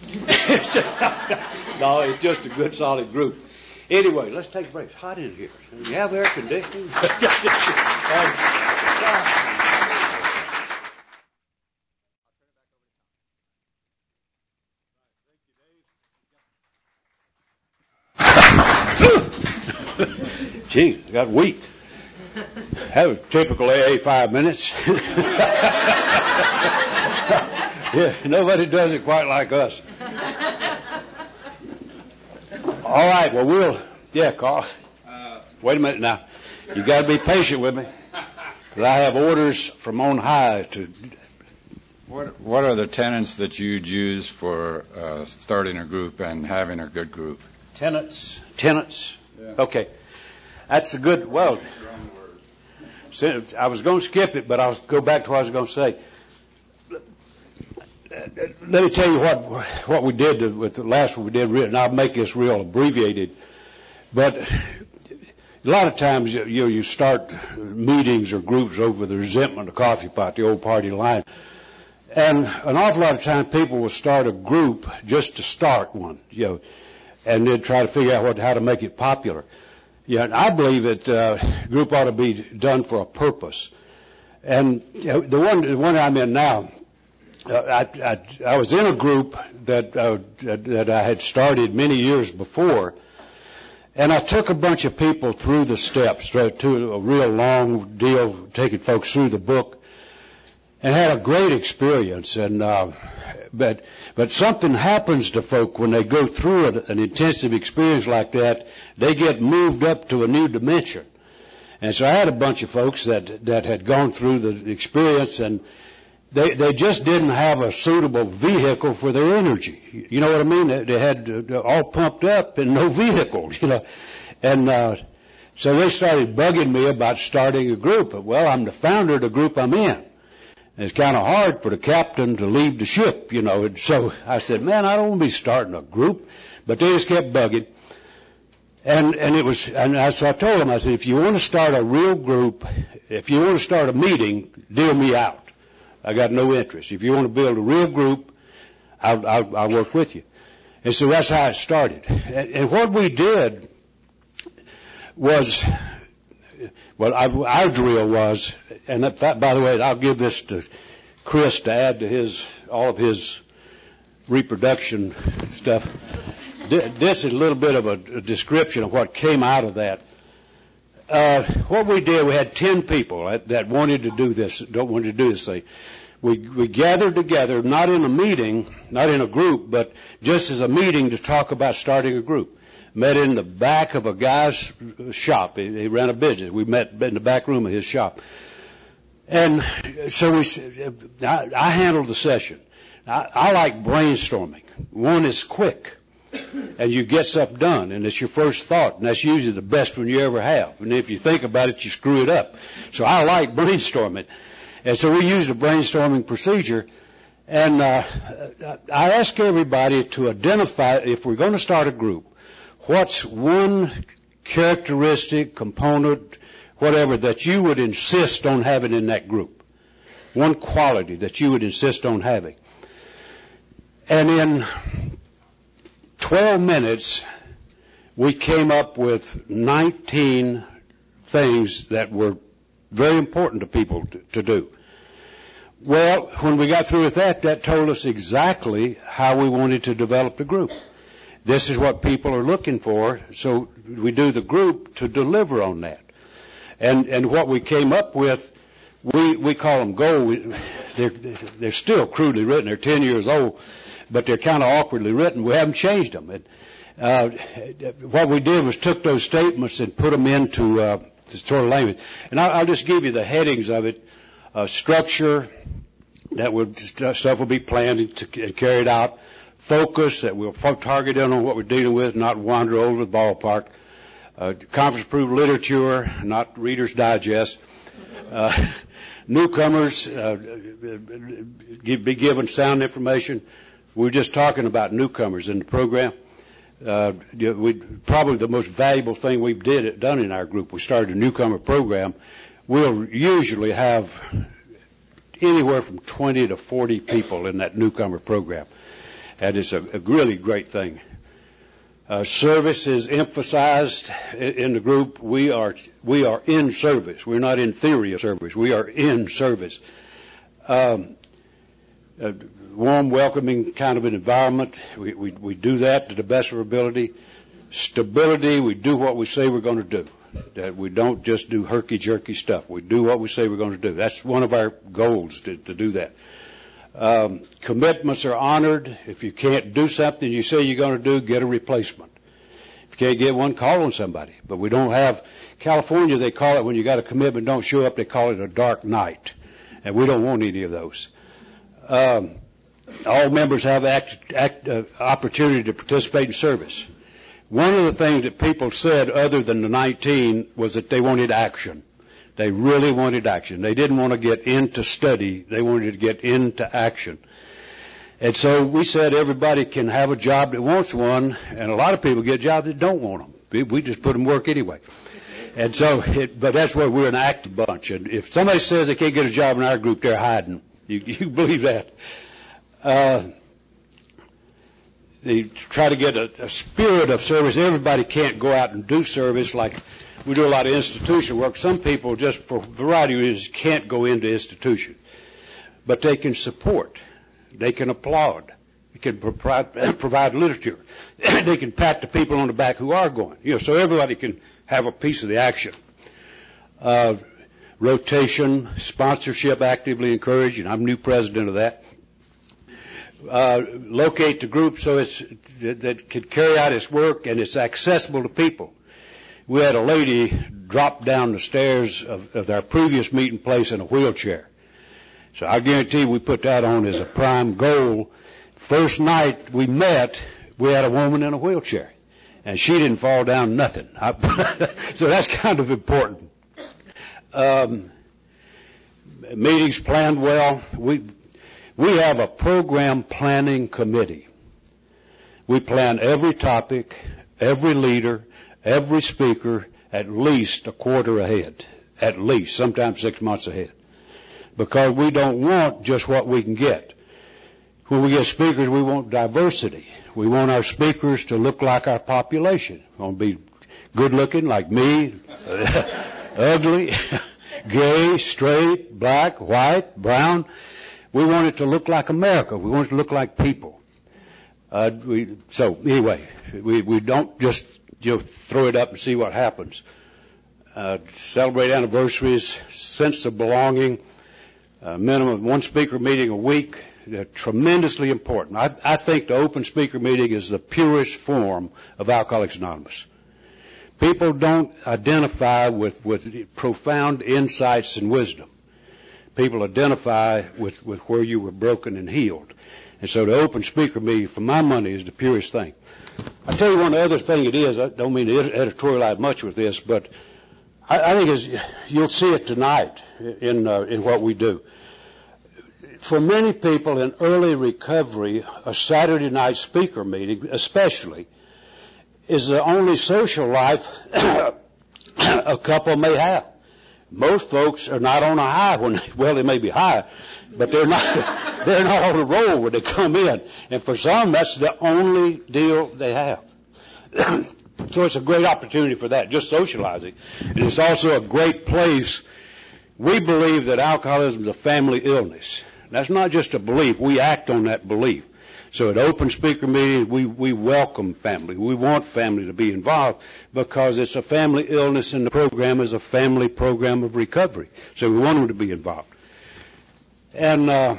No, it's just a good, solid group. Anyway, let's take a break. It's hot in here. You have air conditioning? um, Gee, I got weak. That was typical A A five minutes. Yeah, nobody does it quite like us. All right, well, we'll, yeah, Carl. Wait a minute now. You got to be patient with me. Because I have orders from on high to. What What are the tenets that you'd use for uh, starting a group and having a good group? Tenets? Tenets? Yeah. Okay. That's a good, well, I was going to skip it, but I'll go back to what I was going to say. Let me tell you what what we did with the last one we did, and I'll make this real abbreviated. But a lot of times you you, you start meetings or groups over the resentment of coffee pot, the old party line. And an awful lot of times people will start a group just to start one, you know, and then try to figure out what, how to make it popular. Yeah, I believe that uh, group ought to be done for a purpose. And you know, the one the one I'm in now, uh, I, I I was in a group that uh, that I had started many years before, and I took a bunch of people through the steps to a real long deal, taking folks through the book, and had a great experience. And uh, but but something happens to folk when they go through an, an intensive experience like that. They get moved up to a new dimension. And so I had a bunch of folks that that had gone through the experience, and they they just didn't have a suitable vehicle for their energy. You know what I mean? They, they had uh, all pumped up and no vehicle, you know. And uh, so they started bugging me about starting a group. Well, I'm the founder of the group I'm in. And it's kind of hard for the captain to leave the ship, you know. And so I said, man, I don't want to be starting a group. But they just kept bugging. And, and it was, and I, so I told them, I said, if you want to start a real group, if you want to start a meeting, deal me out. I got no interest. If you want to build a real group, I'll, I'll, I'll work with you. And so that's how it started. And, and what we did was, well, our, our drill was, and that, by the way, I'll give this to Chris to add to his, all of his reproduction stuff. This is a little bit of a description of what came out of that. Uh, what we did, we had ten people that, that wanted to do this, don't want to do this thing. We, we gathered together, not in a meeting, not in a group, but just as a meeting to talk about starting a group. Met in the back of a guy's shop. He, he ran a business. We met in the back room of his shop. And so we, I, I handled the session. I, I like brainstorming. One is quick. and you get stuff done, and it's your first thought, and that's usually the best one you ever have. And if you think about it, you screw it up. So I like brainstorming. And so we used a brainstorming procedure, and uh, I ask everybody to identify, if we're going to start a group, what's one characteristic, component, whatever, that you would insist on having in that group. One quality that you would insist on having. And in twelve minutes, we came up with nineteen things that were very important to people to, to do. Well, when we got through with that, that told us exactly how we wanted to develop the group. This is what people are looking for, so we do the group to deliver on that. And and what we came up with, we we call them goals. They're, they're still crudely written. They're ten years old, but they're kind of awkwardly written. We haven't changed them. And, uh, what we did was took those statements and put them into uh, sort of language. And I'll, I'll just give you the headings of it. Uh, structure, that would stuff will be planned and carried out. Focus, that we'll target in on what we're dealing with, not wander over the ballpark. Uh, conference-approved literature, not Reader's Digest. Uh, newcomers, uh, be given sound information. We were just talking about newcomers in the program. Uh, we, probably the most valuable thing we've did, done in our group, we started a newcomer program. We'll usually have anywhere from twenty to forty people in that newcomer program. And it's a, a really great thing. Uh, service is emphasized in, in the group. We are we are in service. We're not in theory of service. We are in service. Um, a warm, welcoming kind of an environment. We, we, we do that to the best of our ability. Stability, we do what we say we're going to do. That we don't just do herky-jerky stuff. We do what we say we're going to do. That's one of our goals, to, to do that. Um, commitments are honored. If you can't do something you say you're going to do, get a replacement. If you can't get one, call on somebody. But we don't have, California, they call it, when you got a commitment, don't show up, they call it a dark night. And we don't want any of those. Um, all members have act, act, uh, opportunity to participate in service. One of the things that people said other than the nineteen was that they wanted action. They really wanted action. They didn't want to get into study. They wanted to get into action. And so we said everybody can have a job that wants one, and a lot of people get jobs that don't want them. We, we just put them to work anyway. And so, it, but that's why we're an active bunch. And if somebody says they can't get a job in our group, they're hiding. You, you believe that? Uh, They try to get a, a spirit of service. Everybody can't go out and do service like we do a lot of institution work. Some people, just for a variety of reasons, can't go into institution. But they can support. They can applaud. They can provide, provide literature. They can pat the people on the back who are going. You know, so everybody can have a piece of the action. Uh, rotation, sponsorship actively encouraged, and I'm new president of that. Uh, locate the group so it's that, that can carry out its work and it's accessible to people. We had a lady drop down the stairs of, of our previous meeting place in a wheelchair. So I guarantee we put that on as a prime goal. First night we met, we had a woman in a wheelchair, and she didn't fall down nothing. I, so that's kind of important. Um, meetings planned well. We We have a program planning committee. We plan every topic, every leader, every speaker at least a quarter ahead, at least, sometimes six months ahead, because we don't want just what we can get. When we get speakers, we want diversity. We want our speakers to look like our population. We want to be good looking like me, ugly, gay, straight, black, white, brown. We want it to look like America. We want it to look like people. Uh, we, so anyway, we, we don't just you know, throw it up and see what happens. Uh, celebrate anniversaries, sense of belonging, uh, minimum one speaker meeting a week. They're tremendously important. I, I think the open speaker meeting is the purest form of Alcoholics Anonymous. People don't identify with, with profound insights and wisdom. People identify with, with where you were broken and healed. And so the open speaker meeting, for my money, is the purest thing. I'll tell you one other thing it is. I don't mean to editorialize much with this, but I, I think it's, you'll see it tonight in, uh, in what we do. For many people in early recovery, a Saturday night speaker meeting, especially, is the only social life a couple may have. Most folks are not on a high when, well, they may be high, but they're not, they're not on a roll when they come in. And for some, that's the only deal they have. So it's a great opportunity for that, just socializing. And it's also a great place. We believe that alcoholism is a family illness. That's not just a belief. We act on that belief. So at open speaker meetings, we, we welcome family. We want family to be involved because it's a family illness and the program is a family program of recovery. So we want them to be involved. And uh,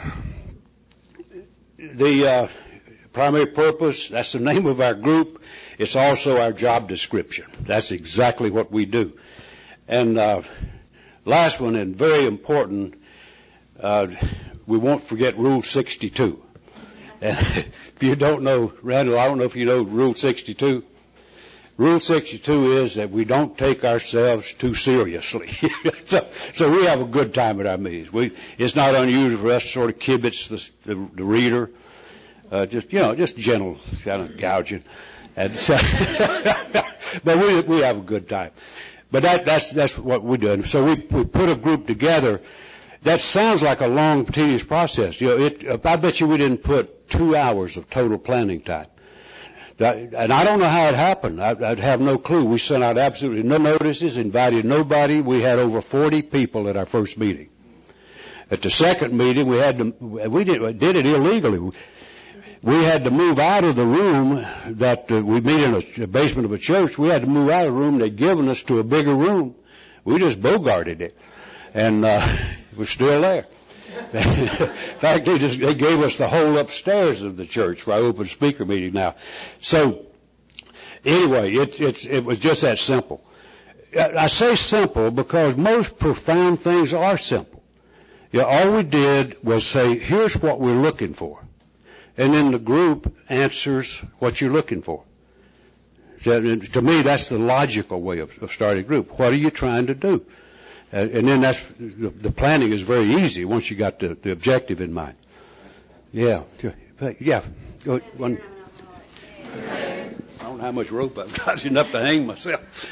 the uh, primary purpose, that's the name of our group. It's also our job description. That's exactly what we do. And uh, last one, and very important, uh, we won't forget Rule sixty-two. And if you don't know, Randall, I don't know if you know Rule sixty-two. Rule sixty-two is that we don't take ourselves too seriously. so, so we have a good time at our meetings. We, it's not unusual for us to sort of kibitz the, the, the reader, uh, just, you know, just gentle kind of gouging. And so, but we, we have a good time. But that, that's, that's what we do. And so we, we put a group together. That sounds like a long, tedious process. You know, it, I bet you we didn't put two hours of total planning time. That, and I don't know how it happened. I, I'd have no clue. We sent out absolutely no notices, invited nobody. We had over forty people at our first meeting. At the second meeting, we had to, we did, we did it illegally. We had to move out of the room that uh, we meet in a, a basement of a church. We had to move out of the room they'd given us to a bigger room. We just bogarted it. And uh, it was still there. In fact, they just they gave us the whole upstairs of the church for our open speaker meeting now. So anyway, it, it's, it was just that simple. I say simple because most profound things are simple. You know, all we did was say, here's what we're looking for. And then the group answers what you're looking for. So, to me, that's the logical way of, of starting a group. What are you trying to do? Uh, and then that's, the, the planning is very easy once you got the, the objective in mind. Yeah. Yeah. Go, one. I don't know how much rope I've got, enough to hang myself.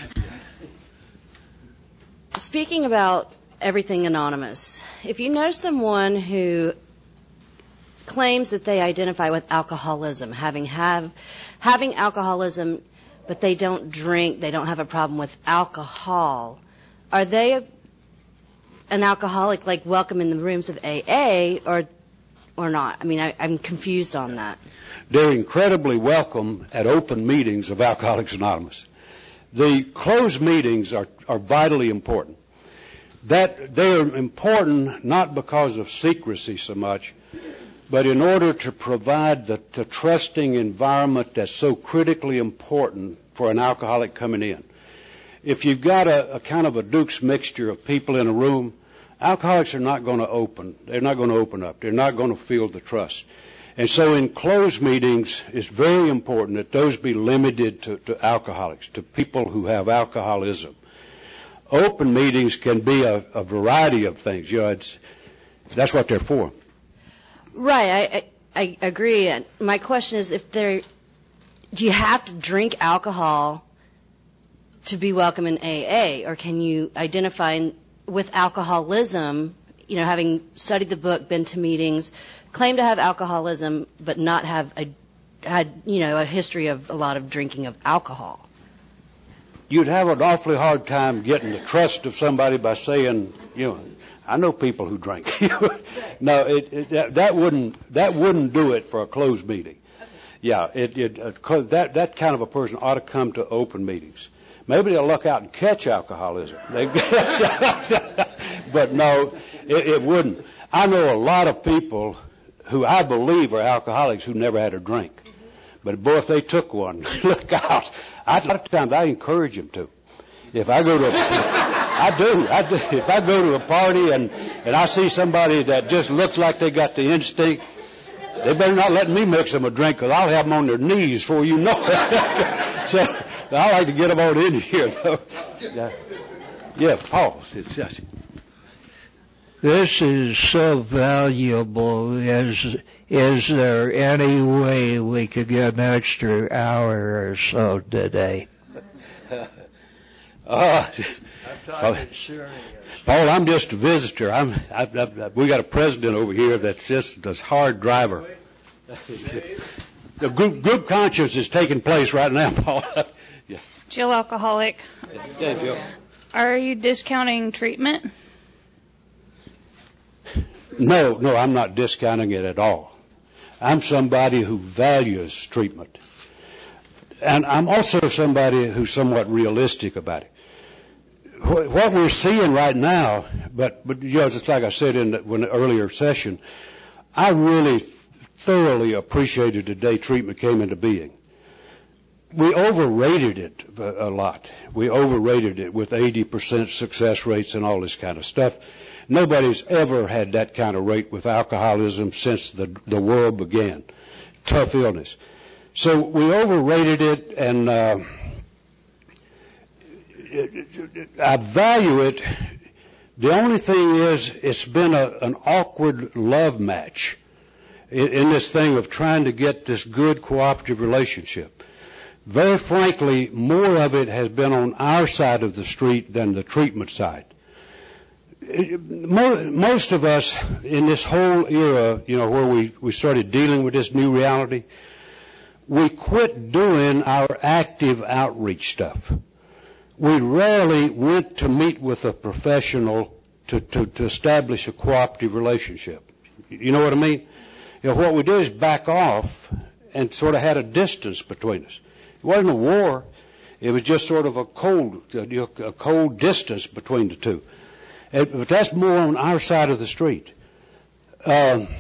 Speaking about everything anonymous, if you know someone who claims that they identify with alcoholism, having have having alcoholism, but they don't drink, they don't have a problem with alcohol, are they a, an alcoholic, like welcome in the rooms of A A, or or not? I mean, I, I'm confused on that. They're incredibly welcome at open meetings of Alcoholics Anonymous. The closed meetings are, are vitally important. That they are important not because of secrecy so much, but in order to provide the, the trusting environment that's so critically important for an alcoholic coming in. If you've got a, a kind of a Duke's mixture of people in a room, alcoholics are not going to open. They're not going to open up. They're not going to feel the trust. And so in closed meetings, it's very important that those be limited to, to alcoholics, to people who have alcoholism. Open meetings can be a, a variety of things. You know, it's, that's what they're for. Right, I, I, I agree. And my question is, if they're, do you have to drink alcohol to be welcome in A A, or can you identify with alcoholism, you know, having studied the book, been to meetings, claim to have alcoholism, but not have a, had, you know, a history of a lot of drinking of alcohol? You'd have an awfully hard time getting the trust of somebody by saying, you know, I know people who drink. No, it, it, that, that wouldn't that wouldn't do it for a closed meeting. Okay. Yeah, it, it uh, that that kind of a person ought to come to open meetings. Maybe they'll luck out and catch alcoholism. But no, it, it wouldn't. I know a lot of people who I believe are alcoholics who never had a drink. But boy, if they took one, look out. I, a lot of times I encourage them to. If I go to, a, I do, I do. If I go to a party and, and I see somebody that just looks like they got the instinct, They better not let me mix them a drink, because I'll have them on their knees before you know it. So I like to get them on in here, though. Yeah, yeah, Paul. It's just... This is so valuable. Is, is there any way we could get an extra hour or so today? uh, I'm serious. Paul, I'm just a visitor. I'm, I, I, we got a president over here that's just a hard driver. The group, group conscience is taking place right now, Paul. Yeah. Jill, alcoholic. Yeah, Jill. Are you discounting treatment? No, no, I'm not discounting it at all. I'm somebody who values treatment. And I'm also somebody who's somewhat realistic about it. What we're seeing right now, but, but you know, just like I said in the, when the earlier session, I really thoroughly appreciated the day treatment came into being. We overrated it a lot. We overrated it with eighty percent success rates and all this kind of stuff. Nobody's ever had that kind of rate with alcoholism since the, the world began. Tough illness. So we overrated it, and uh, I value it. The only thing is, it's been a, an awkward love match in, in this thing of trying to get this good cooperative relationship. Very frankly, more of it has been on our side of the street than the treatment side. Most of us in this whole era, you know, where we, we started dealing with this new reality, we quit doing our active outreach stuff. We rarely went to meet with a professional to, to, to establish a cooperative relationship. You know what I mean? You know, what we did is back off and sort of had a distance between us. It wasn't a war. It was just sort of a cold, a cold distance between the two. But that's more on our side of the street. Um,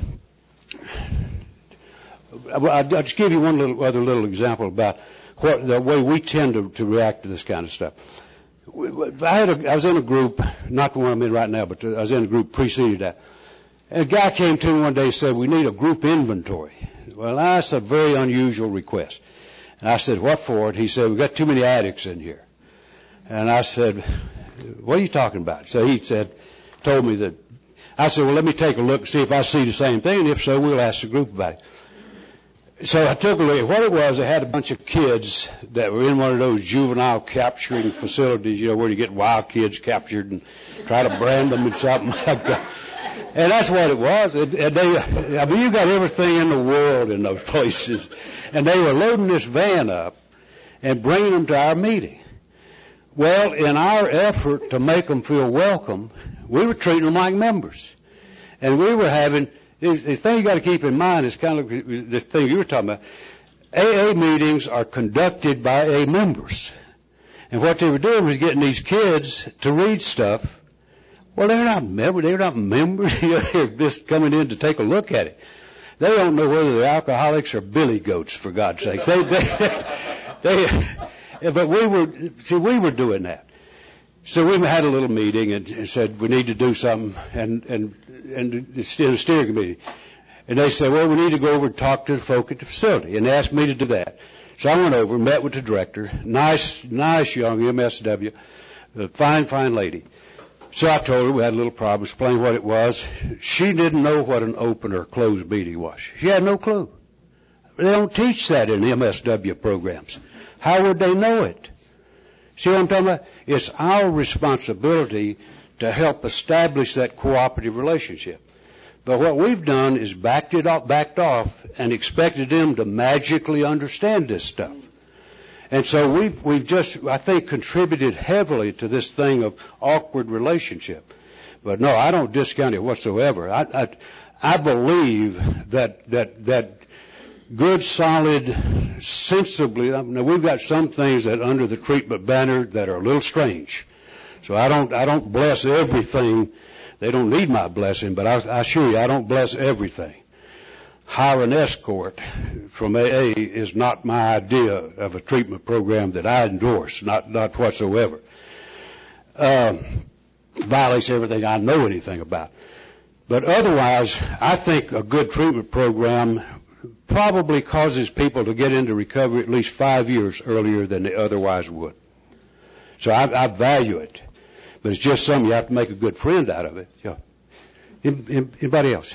I'll just give you one little other little example about what the way we tend to, to react to this kind of stuff. I, had a, I was in a group, not the one I'm in right now, but I was in a group preceding that. And a guy came to me one day and said, "We need a group inventory." Well, that's a very unusual request. And I said, "What for?" He said, "We've got too many addicts in here." And I said, "What are you talking about?" So he said, told me that. I said, "Well, let me take a look and see if I see the same thing, and if so, we'll ask the group about it." So I took a look. What it was, they had a bunch of kids that were in one of those juvenile capturing facilities, you know, where you get wild kids captured and try to brand them and something like that. And that's what it was. And they, I mean, you got everything in the world in those places. And they were loading this van up and bringing them to our meeting. Well, in our effort to make them feel welcome, we were treating them like members. And we were having, the thing you got to keep in mind is kind of the thing you were talking about. A A meetings are conducted by A A members. And what they were doing was getting these kids to read stuff. Well, they're not members. They're not members. They're just coming in to take a look at it. They don't know whether they're alcoholics or billy goats, for God's sakes. They, they, they, but we were, see, we were doing that. So we had a little meeting and, and said we need to do something, and and and it's in a steering committee. And they said, well, we need to go over and talk to the folk at the facility, and they asked me to do that. So I went over, met with the director, nice, nice young M S W, a fine, fine lady. So I told her we had a little problem, explained what it was. She didn't know what an open or closed meeting was. She had no clue. They don't teach that in M S W programs. How would they know it? See what I'm talking about? It's our responsibility to help establish that cooperative relationship. But what we've done is backed it off, backed off and expected them to magically understand this stuff. And so we've, we've just, I think, contributed heavily to this thing of awkward relationship. But no, I don't discount it whatsoever. I, I, I believe that, that, that good, solid, sensibly, I mean, we've got some things that under the treatment banner that are a little strange. So I don't, I don't bless everything. They don't need my blessing, but I, I assure you, I don't bless everything. Hire an escort from A A is not my idea of a treatment program that I endorse, not, not whatsoever. Um, violates everything I know anything about. But otherwise, I think a good treatment program probably causes people to get into recovery at least five years earlier than they otherwise would. So I, I value it. But it's just something you have to make a good friend out of it. Yeah. Anybody else?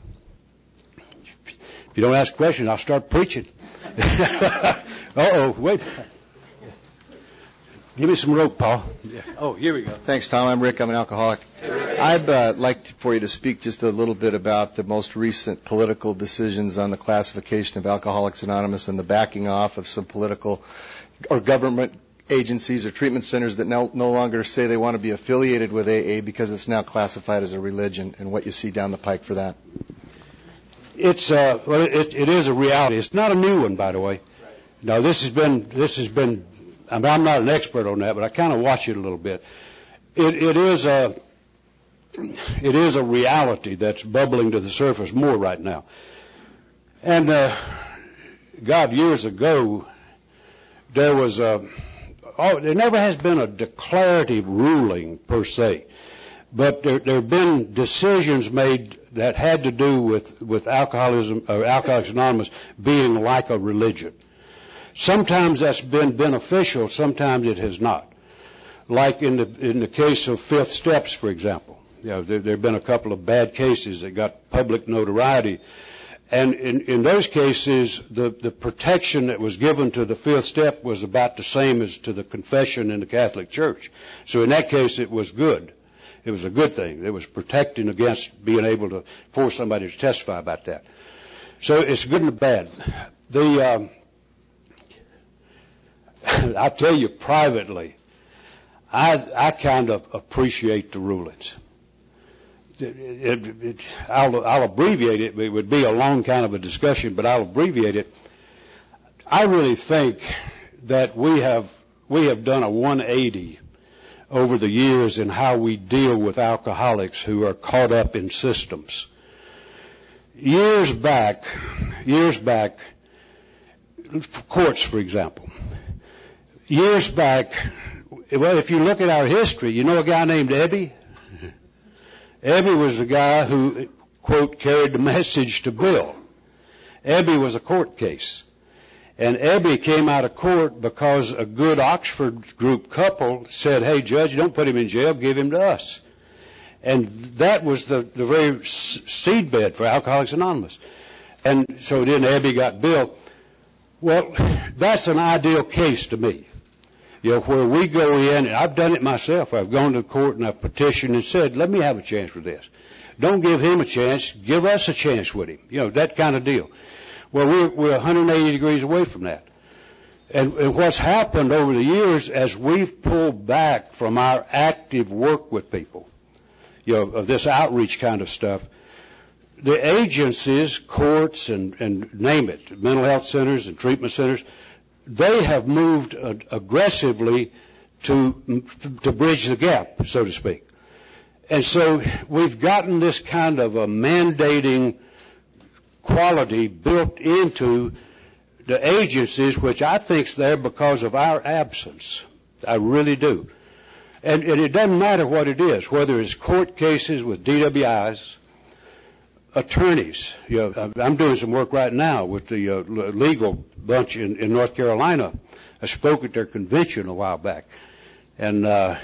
If you don't ask a question, I'll start preaching. Uh-oh, wait. Give me some rope, Paul. Yeah. Oh, here we go. Thanks, Tom. I'm Rick. I'm an alcoholic. I'd uh, like for you to speak just a little bit about the most recent political decisions on the classification of Alcoholics Anonymous and the backing off of some political or government agencies or treatment centers that no, no longer say they want to be affiliated with A A because it's now classified as a religion, and what you see down the pike for that. It's uh, well, it, it is a reality. It's not a new one, by the way. Now, this has been this has been. I mean, I'm not an expert on that, but I kind of watch it a little bit. It, it is a it is a reality that's bubbling to the surface more right now. And uh, God, years ago, there was a oh, there never has been a declarative ruling per se, but there there have been decisions made that had to do with with alcoholism or Alcoholics Anonymous being like a religion. Sometimes that's been beneficial, sometimes it has not. Like in the in the case of Fifth Steps, for example. You know, there, there have been a couple of bad cases that got public notoriety. And in, in those cases, the, the protection that was given to the Fifth Step was about the same as to the confession in the Catholic Church. So in that case, it was good. It was a good thing. It was protecting against being able to force somebody to testify about that. So it's good and the bad. The... Um, I tell you privately, I, I kind of appreciate the rulings. It, it, it, I'll, I'll abbreviate it. It would be a long kind of a discussion, but I'll abbreviate it. I really think that we have we have done a one eighty over the years in how we deal with alcoholics who are caught up in systems. Years back, years back, courts, for example. Years back, well, if you look at our history, you know a guy named Ebby? Ebby was the guy who, quote, carried the message to Bill. Ebby was a court case. And Ebby came out of court because a good Oxford group couple said, hey, Judge, don't put him in jail, give him to us. And that was the, the very seedbed for Alcoholics Anonymous. And so then Ebby got Bill. Well, that's an ideal case to me. You know, where we go in, and I've done it myself. I've gone to the court and I've petitioned and said, let me have a chance with this. Don't give him a chance. Give us a chance with him. You know, that kind of deal. Well, we're, we're one hundred eighty degrees away from that. And, and what's happened over the years as we've pulled back from our active work with people, you know, of this outreach kind of stuff, the agencies, courts, and, and name it, mental health centers and treatment centers, they have moved uh, aggressively to to bridge the gap, so to speak. And so we've gotten this kind of a mandating quality built into the agencies, which I think is there because of our absence. I really do. And, and it doesn't matter what it is, whether it's court cases with D W Is, attorneys. You know, I'm doing some work right now with the uh, legal bunch in, in North Carolina. I spoke at their convention a while back, and uh,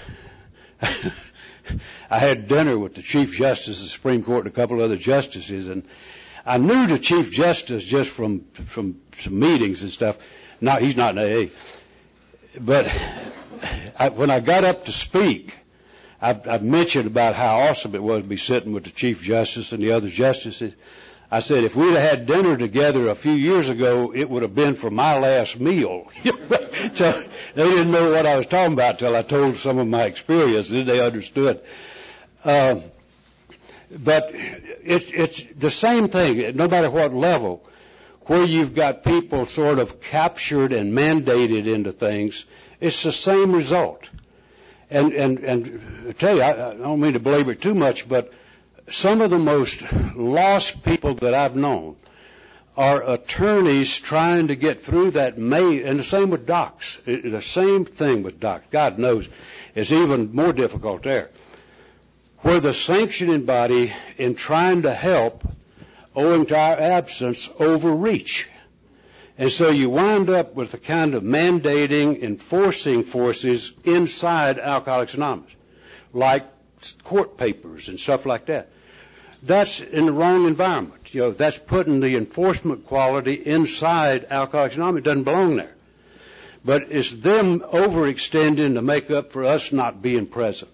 I had dinner with the Chief Justice of the Supreme Court and a couple of other justices, and I knew the Chief Justice just from from some meetings and stuff. Not he's not in A A, but I, when I got up to speak, I've, I've mentioned about how awesome it was to be sitting with the Chief Justice and the other justices. I said, if we'd have had dinner together a few years ago, it would have been for my last meal. So they didn't know what I was talking about till I told some of my experiences, and they understood. Uh, but it's, it's the same thing, no matter what level, where you've got people sort of captured and mandated into things, it's the same result. And, and, and I tell you, I, I don't mean to belabor it too much, but some of the most lost people that I've known are attorneys trying to get through that maze, and the same with docs. It, the same thing with docs. God knows it's even more difficult there. where the sanctioning body, in trying to help, owing to our absence, overreach. And so you wind up with the kind of mandating, enforcing forces inside Alcoholics Anonymous, like court papers and stuff like that. That's in the wrong environment. You know, that's putting the enforcement quality inside Alcoholics Anonymous. It doesn't belong there. But it's them overextending to make up for us not being present,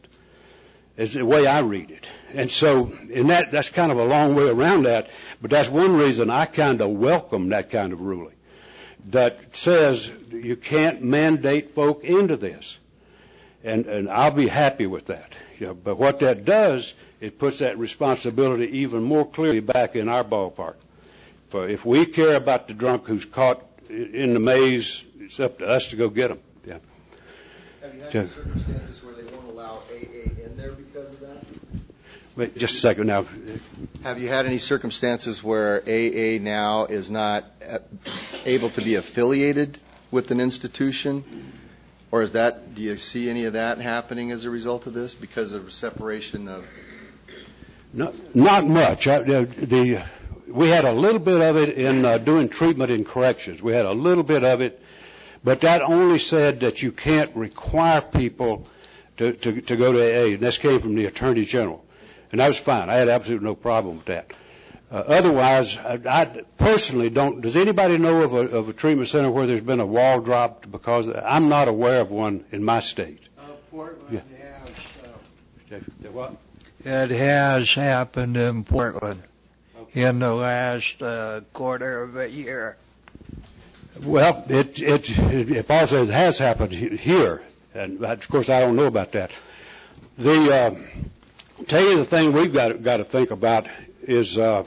is the way I read it. And so, in that, that's kind of a long way around that, but that's one reason I kind of welcome that kind of ruling that says you can't mandate folk into this. And, and I'll be happy with that. You know, but what that does, it puts that responsibility even more clearly back in our ballpark. For if we care about the drunk who's caught in the maze, it's up to us to go get him. Yeah. Have you had any circumstances where they won't allow A A in there because of that? Wait just a second now. Have you had any circumstances where A A now is not able to be affiliated with an institution? Or is that, do you see any of that happening as a result of this because of separation of? Not, not much. I, the, the, we had a little bit of it in uh, doing treatment in corrections. We had a little bit of it, but that only said that you can't require people to, to, to go to A A, and this came from the Attorney General. And that was fine. I had absolutely no problem with that. Uh, otherwise, I, I personally don't. Does anybody know of a, of a treatment center where there's been a wall dropped because of that? I'm not aware of one in my state. Uh, Portland yeah. has. Uh, what? It has happened in Portland okay. in the last uh, quarter of a year. Well, it it it also has happened here, and of course I don't know about that. The uh, tell you the thing we've got got to think about is. Uh,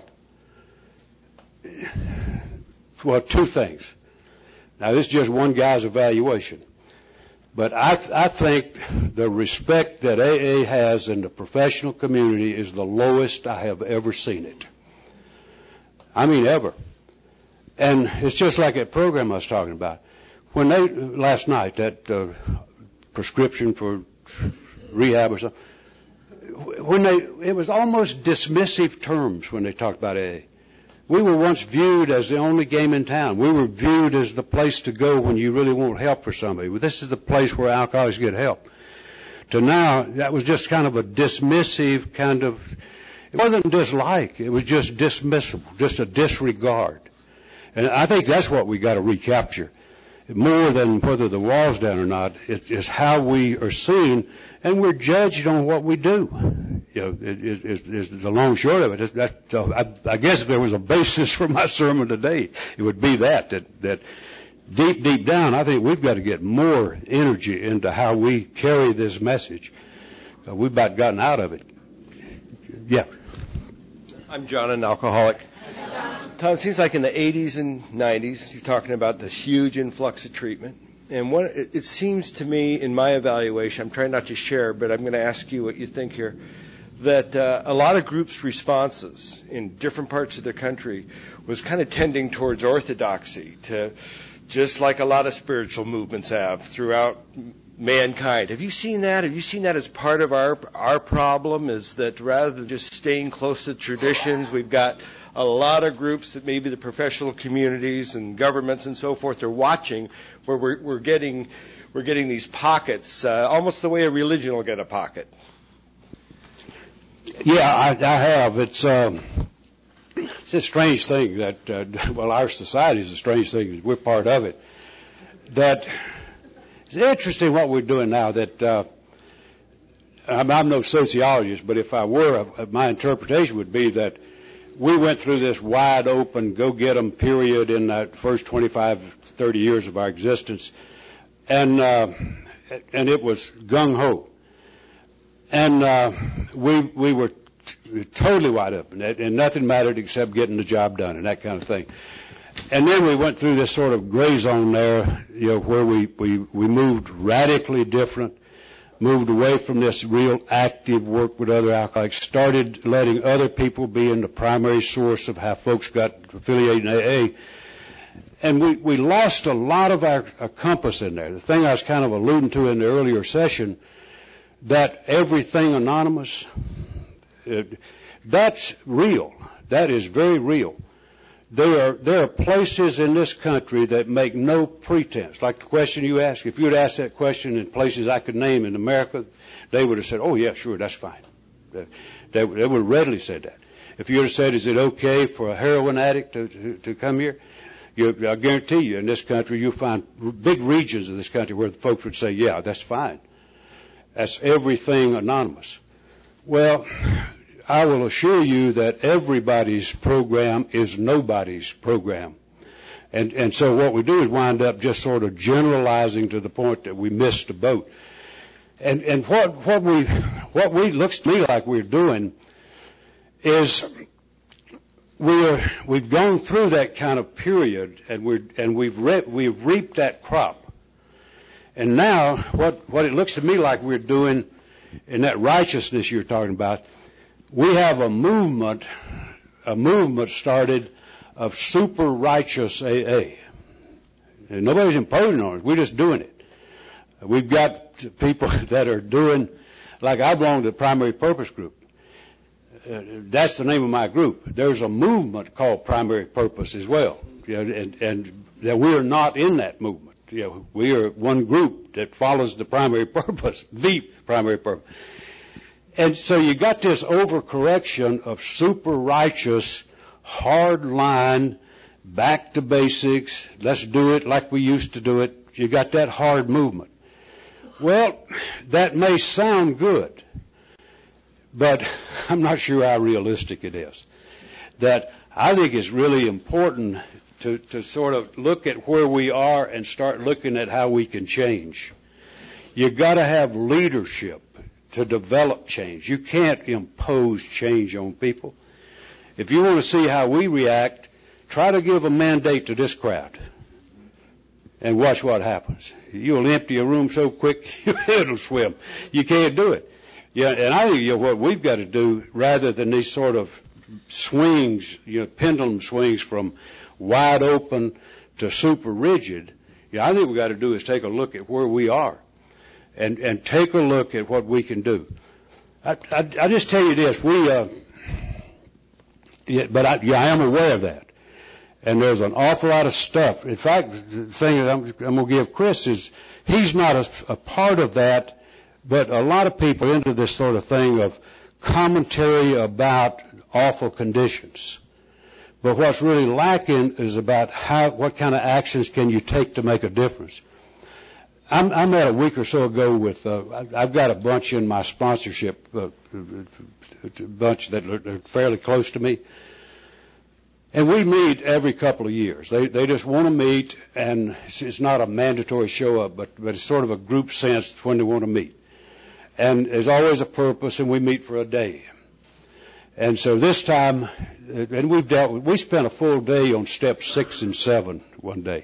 Well, two things. Now, this is just one guy's evaluation. But I, th- I think the respect that A A has in the professional community is the lowest I have ever seen it. I mean, ever. And it's just like that program I was talking about. When they, last night, that uh, prescription for rehab or something, when they, it was almost dismissive terms when they talked about A A. We were once viewed as the only game in town. We were viewed as the place to go when you really want help for somebody. Well, this is the place where alcoholics get help. To now, that was just kind of a dismissive kind of, it wasn't dislike, it was just dismissible, just a disregard. And I think that's what we got to recapture. More than whether the wall's down or not, it is how we are seen, and we're judged on what we do. You know, is, is, is the long short of it. Is that, so I, I guess if there was a basis for my sermon today, it would be that, that, that deep, deep down, I think we've got to get more energy into how we carry this message. Uh, we've about gotten out of it. Yeah. I'm John, an alcoholic. Tom, it seems like in the eighties and nineties, you're talking about the huge influx of treatment. And what it, it seems to me, in my evaluation, I'm trying not to share, but I'm going to ask you what you think here, that uh, a lot of groups' responses in different parts of the country was kind of tending towards orthodoxy, to just like a lot of spiritual movements have throughout mankind. Have you seen that? Have you seen that as part of our our problem, is that rather than just staying close to traditions, we've got a lot of groups that maybe the professional communities and governments and so forth are watching, where we're, we're getting we're getting these pockets, uh, almost the way a religion will get a pocket. Yeah, I, I have. It's um, it's a strange thing that uh, well, our society is a strange thing. We're part of it. That it's interesting what we're doing now. That uh, I'm, I'm no sociologist, but if I were, my interpretation would be that we went through this wide open, go get 'em period in that first twenty-five, thirty years of our existence. And, uh, and it was gung ho. And, uh, we, we were t- totally wide open, and nothing mattered except getting the job done and that kind of thing. And then we went through this sort of gray zone there, you know, where we, we, we moved radically different, moved away from this real active work with other alcoholics, started letting other people be in the primary source of how folks got affiliated in A A. And we, we lost a lot of our, our compass in there. The thing I was kind of alluding to in the earlier session, that everything anonymous, Uh, that's real. That is very real. There are, there are places in this country that make no pretense. Like the question you asked, if you had asked that question in places I could name in America, they would have said, oh, yeah, sure, that's fine. They, they would have readily said that. If you would have said, is it okay for a heroin addict to, to, to come here? You, I guarantee you, in this country, you'll find big regions of this country where the folks would say, yeah, that's fine. That's everything anonymous. Well, I will assure you that everybody's program is nobody's program. And, and so what we do is wind up just sort of generalizing to the point that we miss the boat. And, and what, what we, what we, looks to me like we're doing is we're, we've gone through that kind of period and we're, and we've re- we've reaped that crop. And now what, what it looks to me like we're doing in that righteousness you're talking about, we have a movement, a movement started of super righteous A A. And nobody's imposing on us. We're just doing it. We've got people that are doing, like I belong to the Primary Purpose Group. Uh, that's the name of my group. There's a movement called Primary Purpose as well, you know, and, and that we are not in that movement. You know, we are one group that follows the primary purpose, the primary purpose. And so you got this overcorrection of super righteous, hard line, back to basics, let's do it like we used to do it. You got that hard movement. Well, that may sound good, but I'm not sure how realistic it is. That I think it's really important to, to sort of look at where we are and start looking at how we can change. You've got to have leadership to develop change. You can't impose change on people. If you want to see how we react, try to give a mandate to this crowd and watch what happens. You'll empty a room so quick, it'll swim. You can't do it. Yeah, and I think you know, what we've got to do, rather than these sort of swings, you know, pendulum swings from wide open to super rigid, yeah, I think we've got to do is take a look at where we are and, and take a look at what we can do. I, I, I just tell you this, we, uh, yeah, but I, yeah, I am aware of that. And there's an awful lot of stuff. In fact, the thing that I'm, I'm going to give Chris is he's not a, a part of that, but a lot of people into this sort of thing of commentary about awful conditions. But what's really lacking is about how, what kind of actions can you take to make a difference. I'm, I met a week or so ago with, uh, I've got a bunch in my sponsorship, uh, a bunch that are fairly close to me. And we meet every couple of years. They, they just want to meet, and it's, it's not a mandatory show up, but, but it's sort of a group sense when they want to meet. And there's always a purpose, and we meet for a day. And so this time, and we've dealt with, we spent a full day on steps six and seven one day.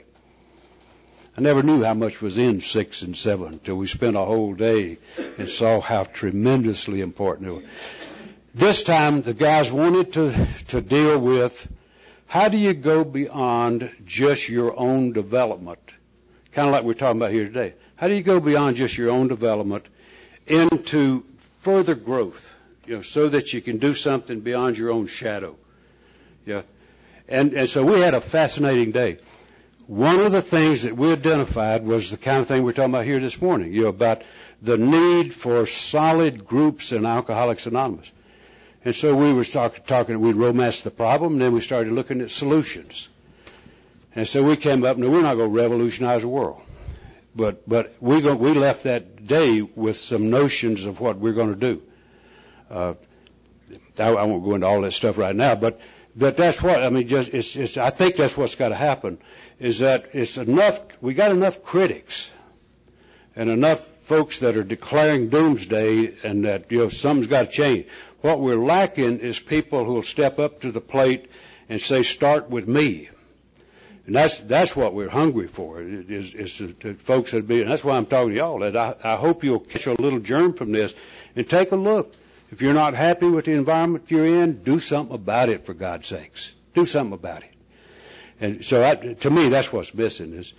I never knew how much was in six and seven until we spent a whole day and saw how tremendously important it was. This time, the guys wanted to, to deal with how do you go beyond just your own development, kind of like we're talking about here today. How do you go beyond just your own development into further growth? You know, so that you can do something beyond your own shadow. Yeah. And, and so we had a fascinating day. One of the things that we identified was the kind of thing we're talking about here this morning, you know, about the need for solid groups in Alcoholics Anonymous. And so we were talk, talking, we romanced the problem, and then we started looking at solutions. And so we came up, and we're not going to revolutionize the world. But, but we, go, we left that day with some notions of what we're going to do. Uh, I, I won't go into all that stuff right now, but but that's what I mean. Just it's, it's I think that's what's got to happen. Is that it's enough? We got enough critics and enough folks that are declaring doomsday, and that you know something's got to change. What we're lacking is people who will step up to the plate and say, "Start with me." And that's that's what we're hungry for. Is is the folks that be, and that's why I'm talking to y'all. That I, I hope you'll catch a little germ from this and take a look. If you're not happy with the environment you're in, do something about it, for God's sakes. Do something about it. And so I, to me, that's what's missing is,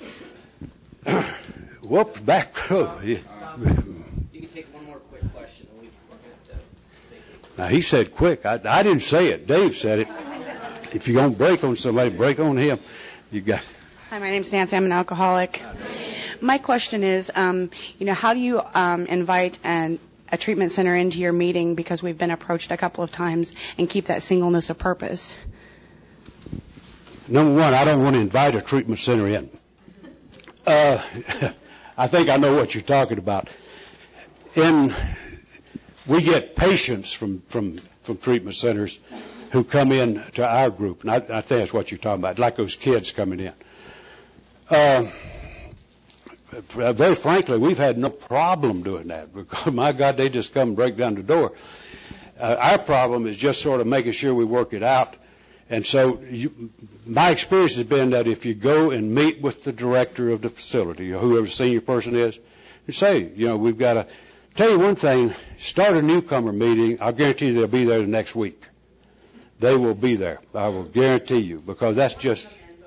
whoop, back row. Um, you can take one more quick question. And we, we're good to Now, he said quick. I, I didn't say it. Dave said it. If you're going to break on somebody, break on him. You got. Hi, my name's Nancy. I'm an alcoholic. My question is, um, you know, how do you um, invite an, a treatment center into your meeting, because we've been approached a couple of times, and keep that singleness of purpose? Number one, I don't want to invite a treatment center in. Uh, I think I know what you're talking about. In, we get patients from, from, from treatment centers who come in to our group, and I, I think that's what you're talking about, like those kids coming in. Uh, very frankly, we've had no problem doing that, because, my God, they just come and break down the door. Uh, our problem is just sort of making sure we work it out. And so you, my experience has been that if you go and meet with the director of the facility, or whoever the senior person is, you say, you know, we've got to tell you one thing, start a newcomer meeting. I'll guarantee you they'll be there the next week. They will be there. I will guarantee you, because that's just.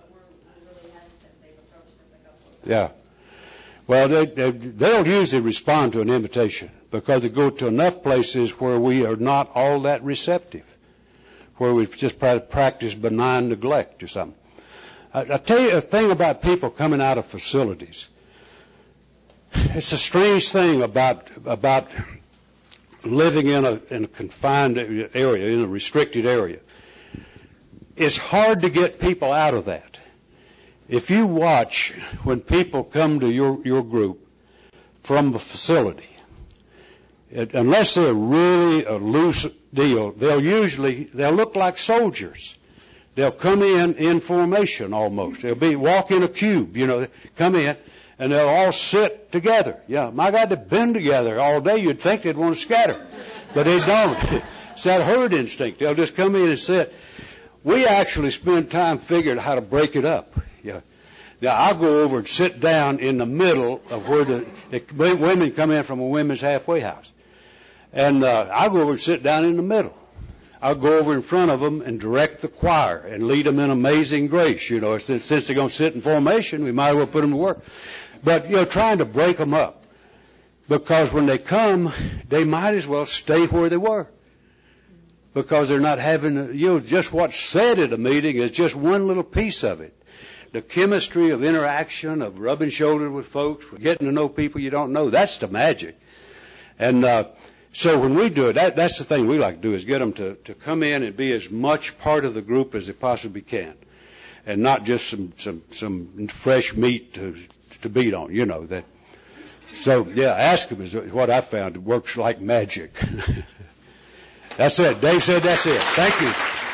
Yeah. Well, they, they, they don't usually respond to an invitation, because they go to enough places where we are not all that receptive, where we've just practiced benign neglect or something. I, I tell you a thing about people coming out of facilities. It's a strange thing about about living in a, in a confined area, in a restricted area. It's hard to get people out of that. If you watch when people come to your, your group from a facility, it, unless they're really a loose deal, they'll usually, they'll look like soldiers. They'll come in in formation almost. They'll be, walk in a cube, you know, come in, and they'll all sit together. Yeah, my God, they've been together all day. You'd think they'd want to scatter, but they don't. It's that herd instinct. They'll just come in and sit. We actually spend time figuring how to break it up. Yeah. Now, I'll go over and sit down in the middle of where the, the women come in from a women's halfway house. And uh, I'll go over and sit down in the middle. I'll go over in front of them and direct the choir and lead them in Amazing Grace. You know, since, since they're going to sit in formation, we might as well put them to work. But, you know, trying to break them up. Because when they come, they might as well stay where they were. Because they're not having, you know, just what's said at a meeting is just one little piece of it. The chemistry of interaction, of rubbing shoulders with folks, getting to know people you don't know, that's the magic. And uh, so when we do it, that, that's the thing we like to do, is get them to, to come in and be as much part of the group as they possibly can. And not just some, some, some fresh meat to, to beat on, you know. That. So, yeah, ask them is what I found. It works like magic. That's it. Dave said that's it. Thank you.